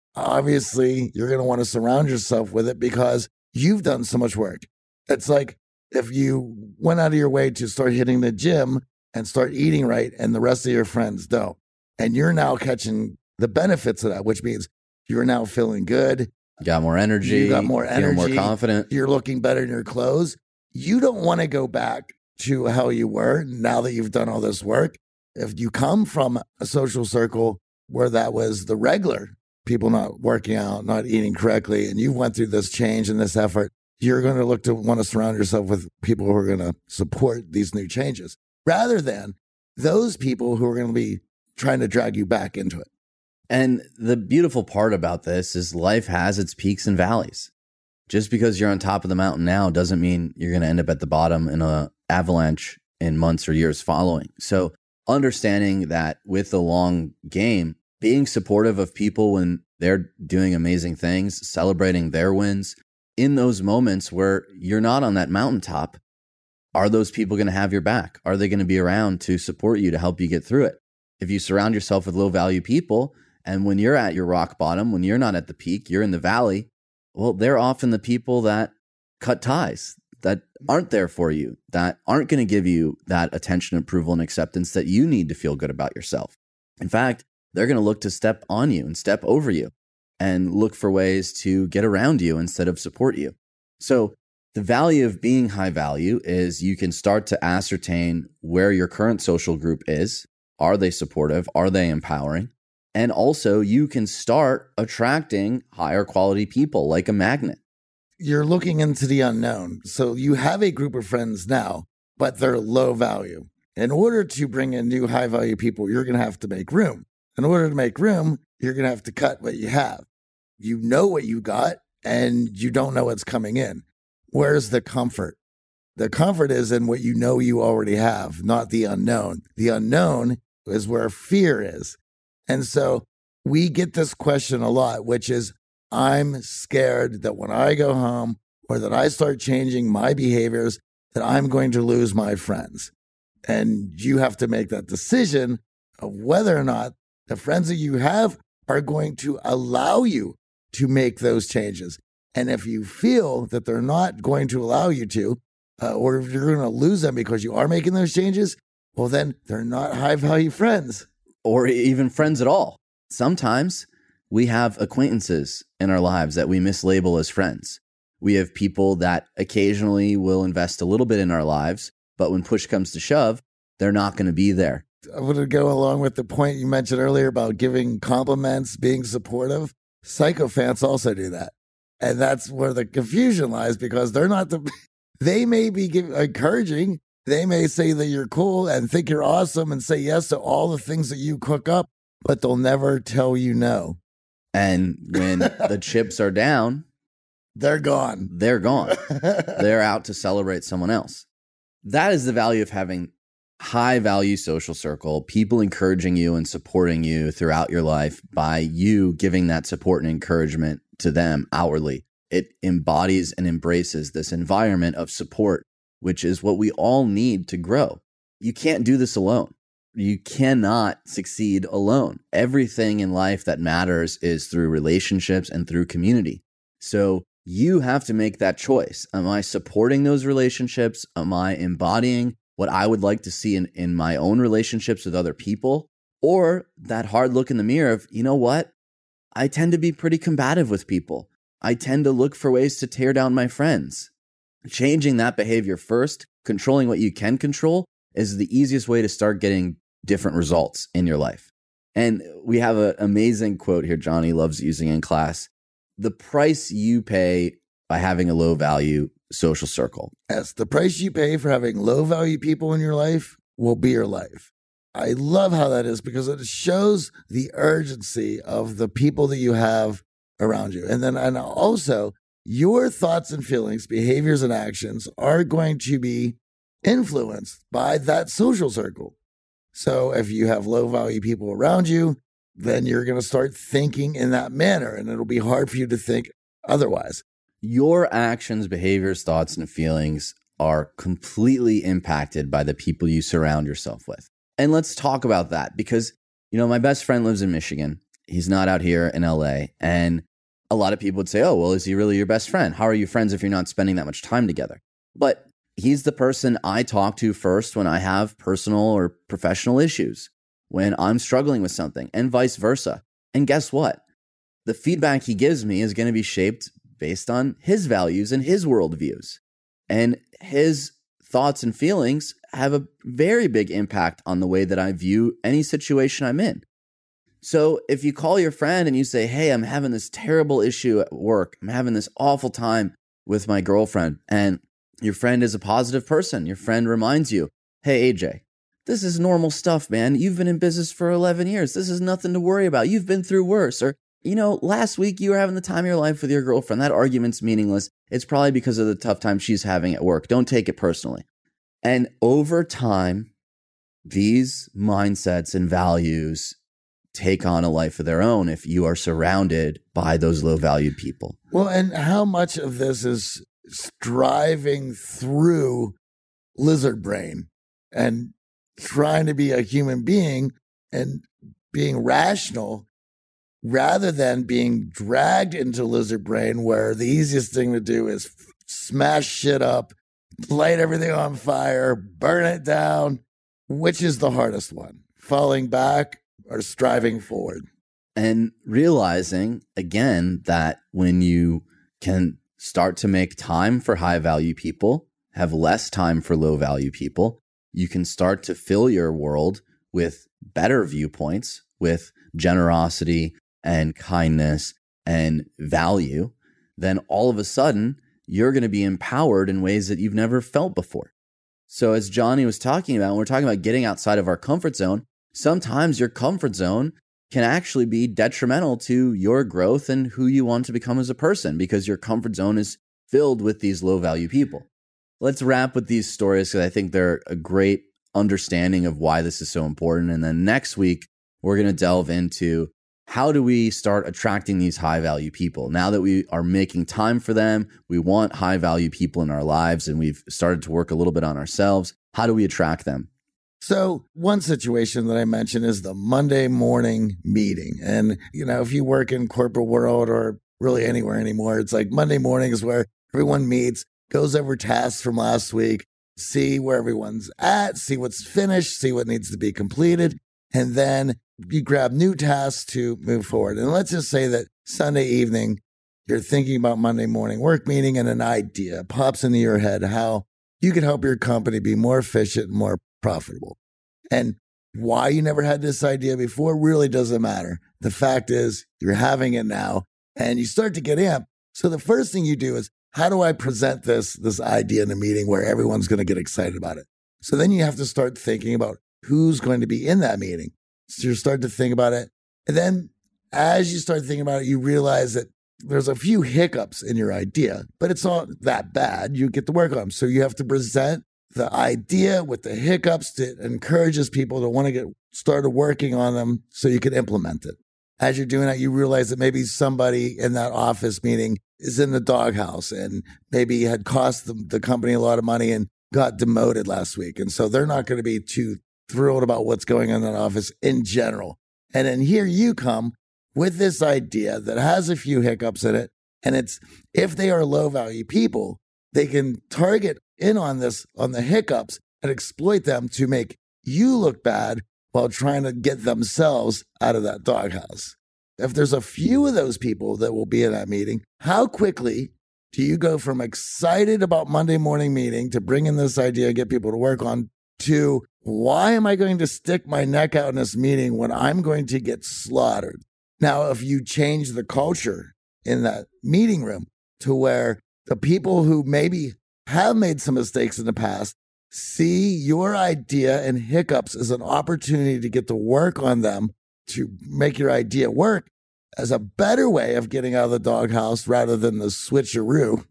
obviously you're going to want to surround yourself with it because you've done so much work. It's like if you went out of your way to start hitting the gym and start eating right and the rest of your friends don't. And you're now catching the benefits of that, which means you're now feeling good. You got more energy. You got more energy. Feel more confident. You're looking better in your clothes. You don't want to go back to how you were now that you've done all this work. If you come from a social circle where that was the regular, people not working out, not eating correctly, and you went through this change and this effort, you're going to look to want to surround yourself with people who are going to support these new changes rather than those people who are going to be trying to drag you back into it. And the beautiful part about this is life has its peaks and valleys. Just because you're on top of the mountain now doesn't mean you're going to end up at the bottom in an avalanche in months or years following. So understanding that with the long game, being supportive of people when they're doing amazing things, celebrating their wins in those moments where you're not on that mountaintop, are those people going to have your back? Are they going to be around to support you, to help you get through it? If you surround yourself with low value people, and when you're at your rock bottom, when you're not at the peak, you're in the valley, well, they're often the people that cut ties, that aren't there for you, that aren't going to give you that attention, approval, and acceptance that you need to feel good about yourself. In fact, they're going to look to step on you and step over you and look for ways to get around you instead of support you. So the value of being high value is you can start to ascertain where your current social group is. Are they supportive? Are they empowering? And also you can start attracting higher quality people like a magnet. You're looking into the unknown. So you have a group of friends now, but they're low value. In order to bring in new high value people, you're going to have to make room. In order to make room, you're going to have to cut what you have. You know what you got and you don't know what's coming in. Where's the comfort? The comfort is in what you know you already have, not the unknown. The unknown is where fear is. And so we get this question a lot, which is, I'm scared that when I go home or that I start changing my behaviors, that I'm going to lose my friends. And you have to make that decision of whether or not the friends that you have are going to allow you to make those changes. And if you feel that they're not going to allow you to, uh, or if you're going to lose them because you are making those changes, well, then they're not high value friends. Or even friends at all. Sometimes we have acquaintances in our lives that we mislabel as friends. We have people that occasionally will invest a little bit in our lives, but when push comes to shove, they're not going to be there. I want to go along with the point you mentioned earlier about giving compliments, being supportive. Sycophants also do that. And that's where the confusion lies, because they're not the, they may be give, encouraging. They may say that you're cool and think you're awesome and say yes to all the things that you cook up, but they'll never tell you no. And when the chips are down, they're gone. They're gone. They're out to celebrate someone else. That is the value of having high value social circle, people encouraging you and supporting you throughout your life by you giving that support and encouragement to them outwardly. It embodies and embraces this environment of support, which is what we all need to grow. You can't do this alone. You cannot succeed alone. Everything in life that matters is through relationships and through community. So you have to make that choice. Am I supporting those relationships? Am I embodying what I would like to see in, in my own relationships with other people? Or that hard look in the mirror of, you know what? I tend to be pretty combative with people. I tend to look for ways to tear down my friends. Changing that behavior first, controlling what you can control, is the easiest way to start getting different results in your life. And we have an amazing quote here Johnny loves using in class. The price you pay by having a low value social circle. Yes, the price you pay for having low value people in your life will be your life. I love how that is, because it shows the urgency of the people that you have around you. And then, and also, your thoughts and feelings, behaviors and actions are going to be influenced by that social circle. So if you have low value people around you, then you're going to start thinking in that manner, and it'll be hard for you to think otherwise. Your actions, behaviors, thoughts, and feelings are completely impacted by the people you surround yourself with. And let's talk about that, because, you know, my best friend lives in Michigan. He's not out here in L A. And a lot of people would say, oh, well, is he really your best friend? How are you friends if you're not spending that much time together? But he's the person I talk to first when I have personal or professional issues, when I'm struggling with something, and vice versa. And guess what? The feedback he gives me is going to be shaped based on his values and his worldviews and his thoughts and feelings have a very big impact on the way that I view any situation I'm in. So if you call your friend and you say, hey, I'm having this terrible issue at work, I'm having this awful time with my girlfriend, and your friend is a positive person, your friend reminds you, hey, A J, this is normal stuff, man. You've been in business for eleven years. This is nothing to worry about. You've been through worse. Or, you know, last week you were having the time of your life with your girlfriend. That argument's meaningless. It's probably because of the tough time she's having at work. Don't take it personally. And over time, these mindsets and values take on a life of their own if you are surrounded by those low-valued people. Well, and how much of this is striving through lizard brain and trying to be a human being and being rational rather than being dragged into lizard brain where the easiest thing to do is smash shit up, light everything on fire, burn it down. Which is the hardest one? Falling back or striving forward? And realizing, again, that when you can start to make time for high-value people, have less time for low-value people, you can start to fill your world with better viewpoints, with generosity and kindness and value, then all of a sudden, you're going to be empowered in ways that you've never felt before. So as Johnny was talking about, when we're talking about getting outside of our comfort zone, sometimes your comfort zone can actually be detrimental to your growth and who you want to become as a person because your comfort zone is filled with these low-value people. Let's wrap with these stories because I think they're a great understanding of why this is so important. And then next week, we're going to delve into how do we start attracting these high-value people? Now that we are making time for them, we want high-value people in our lives, and we've started to work a little bit on ourselves. How do we attract them? So one situation that I mentioned is the Monday morning meeting. And, you know, if you work in corporate world or really anywhere anymore, it's like Monday morning is where everyone meets, goes over tasks from last week, see where everyone's at, see what's finished, see what needs to be completed, and then you grab new tasks to move forward. And let's just say that Sunday evening, you're thinking about Monday morning work meeting and an idea pops into your head how you could help your company be more efficient and more profitable. And why you never had this idea before really doesn't matter. The fact is you're having it now and you start to get amped. So the first thing you do is, how do I present this, this idea in a meeting where everyone's going to get excited about it? So then you have to start thinking about who's going to be in that meeting. So you start to think about it. And then as you start thinking about it, you realize that there's a few hiccups in your idea, but it's not that bad. You get to work on them. So you have to present the idea with the hiccups that encourages people to want to get started working on them so you can implement it. As you're doing that, you realize that maybe somebody in that office meeting is in the doghouse and maybe had cost the, the company a lot of money and got demoted last week. And so they're not going to be too thrilled about what's going on in that office in general. And then here you come with this idea that has a few hiccups in it. And it's, if they are low value people, they can target in on this, on the hiccups and exploit them to make you look bad while trying to get themselves out of that doghouse. If there's a few of those people that will be in that meeting, how quickly do you go from excited about Monday morning meeting to bring in this idea, get people to work on, to why am I going to stick my neck out in this meeting when I'm going to get slaughtered? Now, if you change the culture in that meeting room to where the people who maybe have made some mistakes in the past see your idea and hiccups as an opportunity to get to work on them, to make your idea work as a better way of getting out of the doghouse rather than the switcheroo.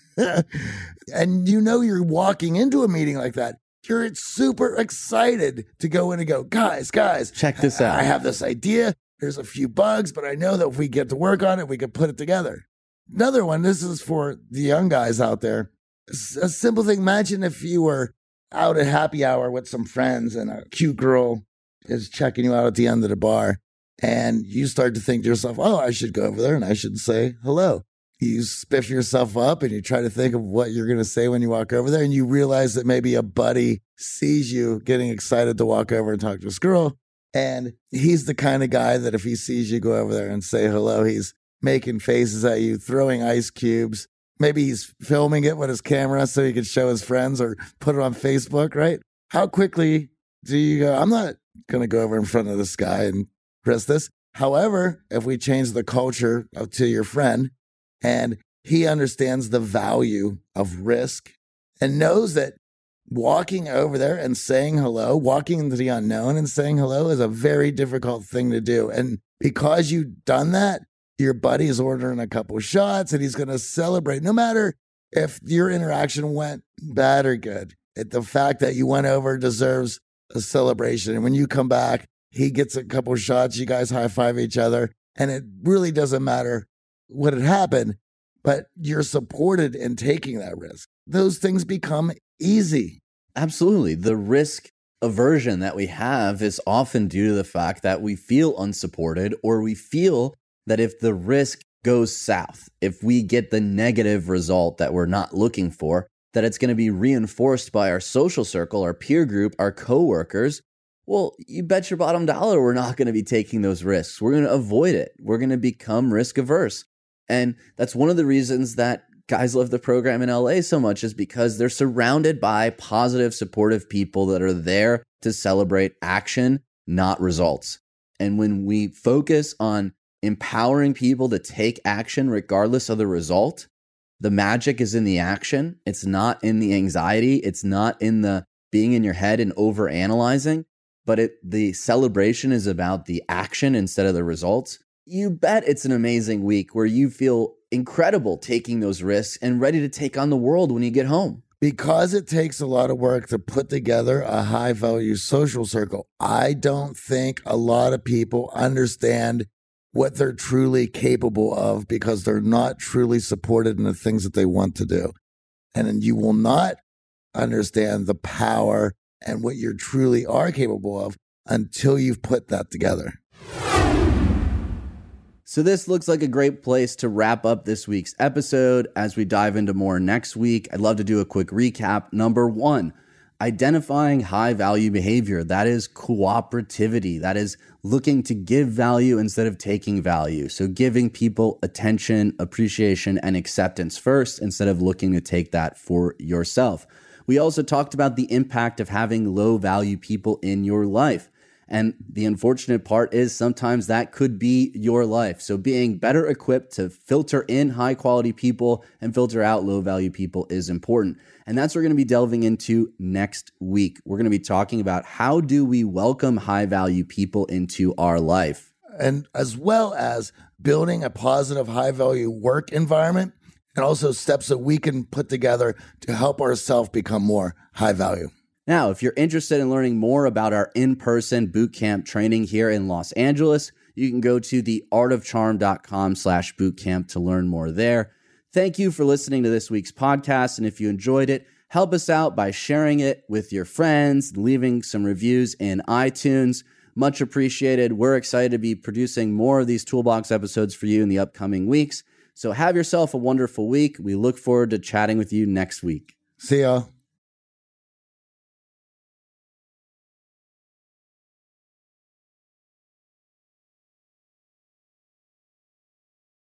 And you know you're walking into a meeting like that, you're super excited to go in and go, guys, guys, check this out. I have this idea. There's a few bugs, but I know that if we get to work on it, we can put it together. Another one, this is for the young guys out there. A simple thing. Imagine if you were out at happy hour with some friends and a cute girl is checking you out at the end of the bar. And you start to think to yourself, oh, I should go over there and I should say hello. You spiff yourself up and you try to think of what you're going to say when you walk over there. And you realize that maybe a buddy sees you getting excited to walk over and talk to this girl. And he's the kind of guy that if he sees you go over there and say hello, he's making faces at you, throwing ice cubes, maybe he's filming it with his camera so he could show his friends or put it on Facebook, right? How quickly do you go, I'm not going to go over in front of this guy and risk this. However, if we change the culture to your friend and he understands the value of risk and knows that walking over there and saying hello, walking into the unknown and saying hello is a very difficult thing to do. And because you've done that, your buddy is ordering a couple shots and he's going to celebrate, no matter if your interaction went bad or good. It, the fact that you went over deserves a celebration. And when you come back, he gets a couple shots, you guys high five each other. And it really doesn't matter what had happened, but you're supported in taking that risk. Those things become easy. Absolutely. The risk aversion that we have is often due to the fact that we feel unsupported, or we feel that if the risk goes south, if we get the negative result that we're not looking for, that it's going to be reinforced by our social circle, our peer group, our coworkers. Well, you bet your bottom dollar we're not going to be taking those risks. We're going to avoid it. We're going to become risk averse. And that's one of the reasons that guys love the program in L A so much, is because they're surrounded by positive, supportive people that are there to celebrate action, not results. And when we focus on empowering people to take action regardless of the result, the magic is in the action. It's not in the anxiety. It's not in the being in your head and over analyzing, but it, the celebration is about the action instead of the results. You bet it's an amazing week where you feel incredible taking those risks and ready to take on the world when you get home. Because it takes a lot of work to put together a high value social circle, I don't think a lot of people understand what they're truly capable of because they're not truly supported in the things that they want to do. And then you will not understand the power and what you truly are capable of until you've put that together. So this looks like a great place to wrap up this week's episode. As we dive into more next week, I'd love to do a quick recap. Number one, identifying high value behavior. That is cooperativity. That is looking to give value instead of taking value. So giving people attention, appreciation, and acceptance first instead of looking to take that for yourself. We also talked about the impact of having low value people in your life. And the unfortunate part is sometimes that could be your life. So being better equipped to filter in high quality people and filter out low value people is important. And that's what we're going to be delving into next week. We're going to be talking about how do we welcome high value people into our life. And as well as building a positive high value work environment, and also steps that we can put together to help ourselves become more high value. Now, if you're interested in learning more about our in-person bootcamp training here in Los Angeles, you can go to the art of charm dot com slash bootcamp to learn more there. Thank you for listening to this week's podcast. And if you enjoyed it, help us out by sharing it with your friends, leaving some reviews in iTunes. Much appreciated. We're excited to be producing more of these Toolbox episodes for you in the upcoming weeks. So have yourself a wonderful week. We look forward to chatting with you next week. See y'all.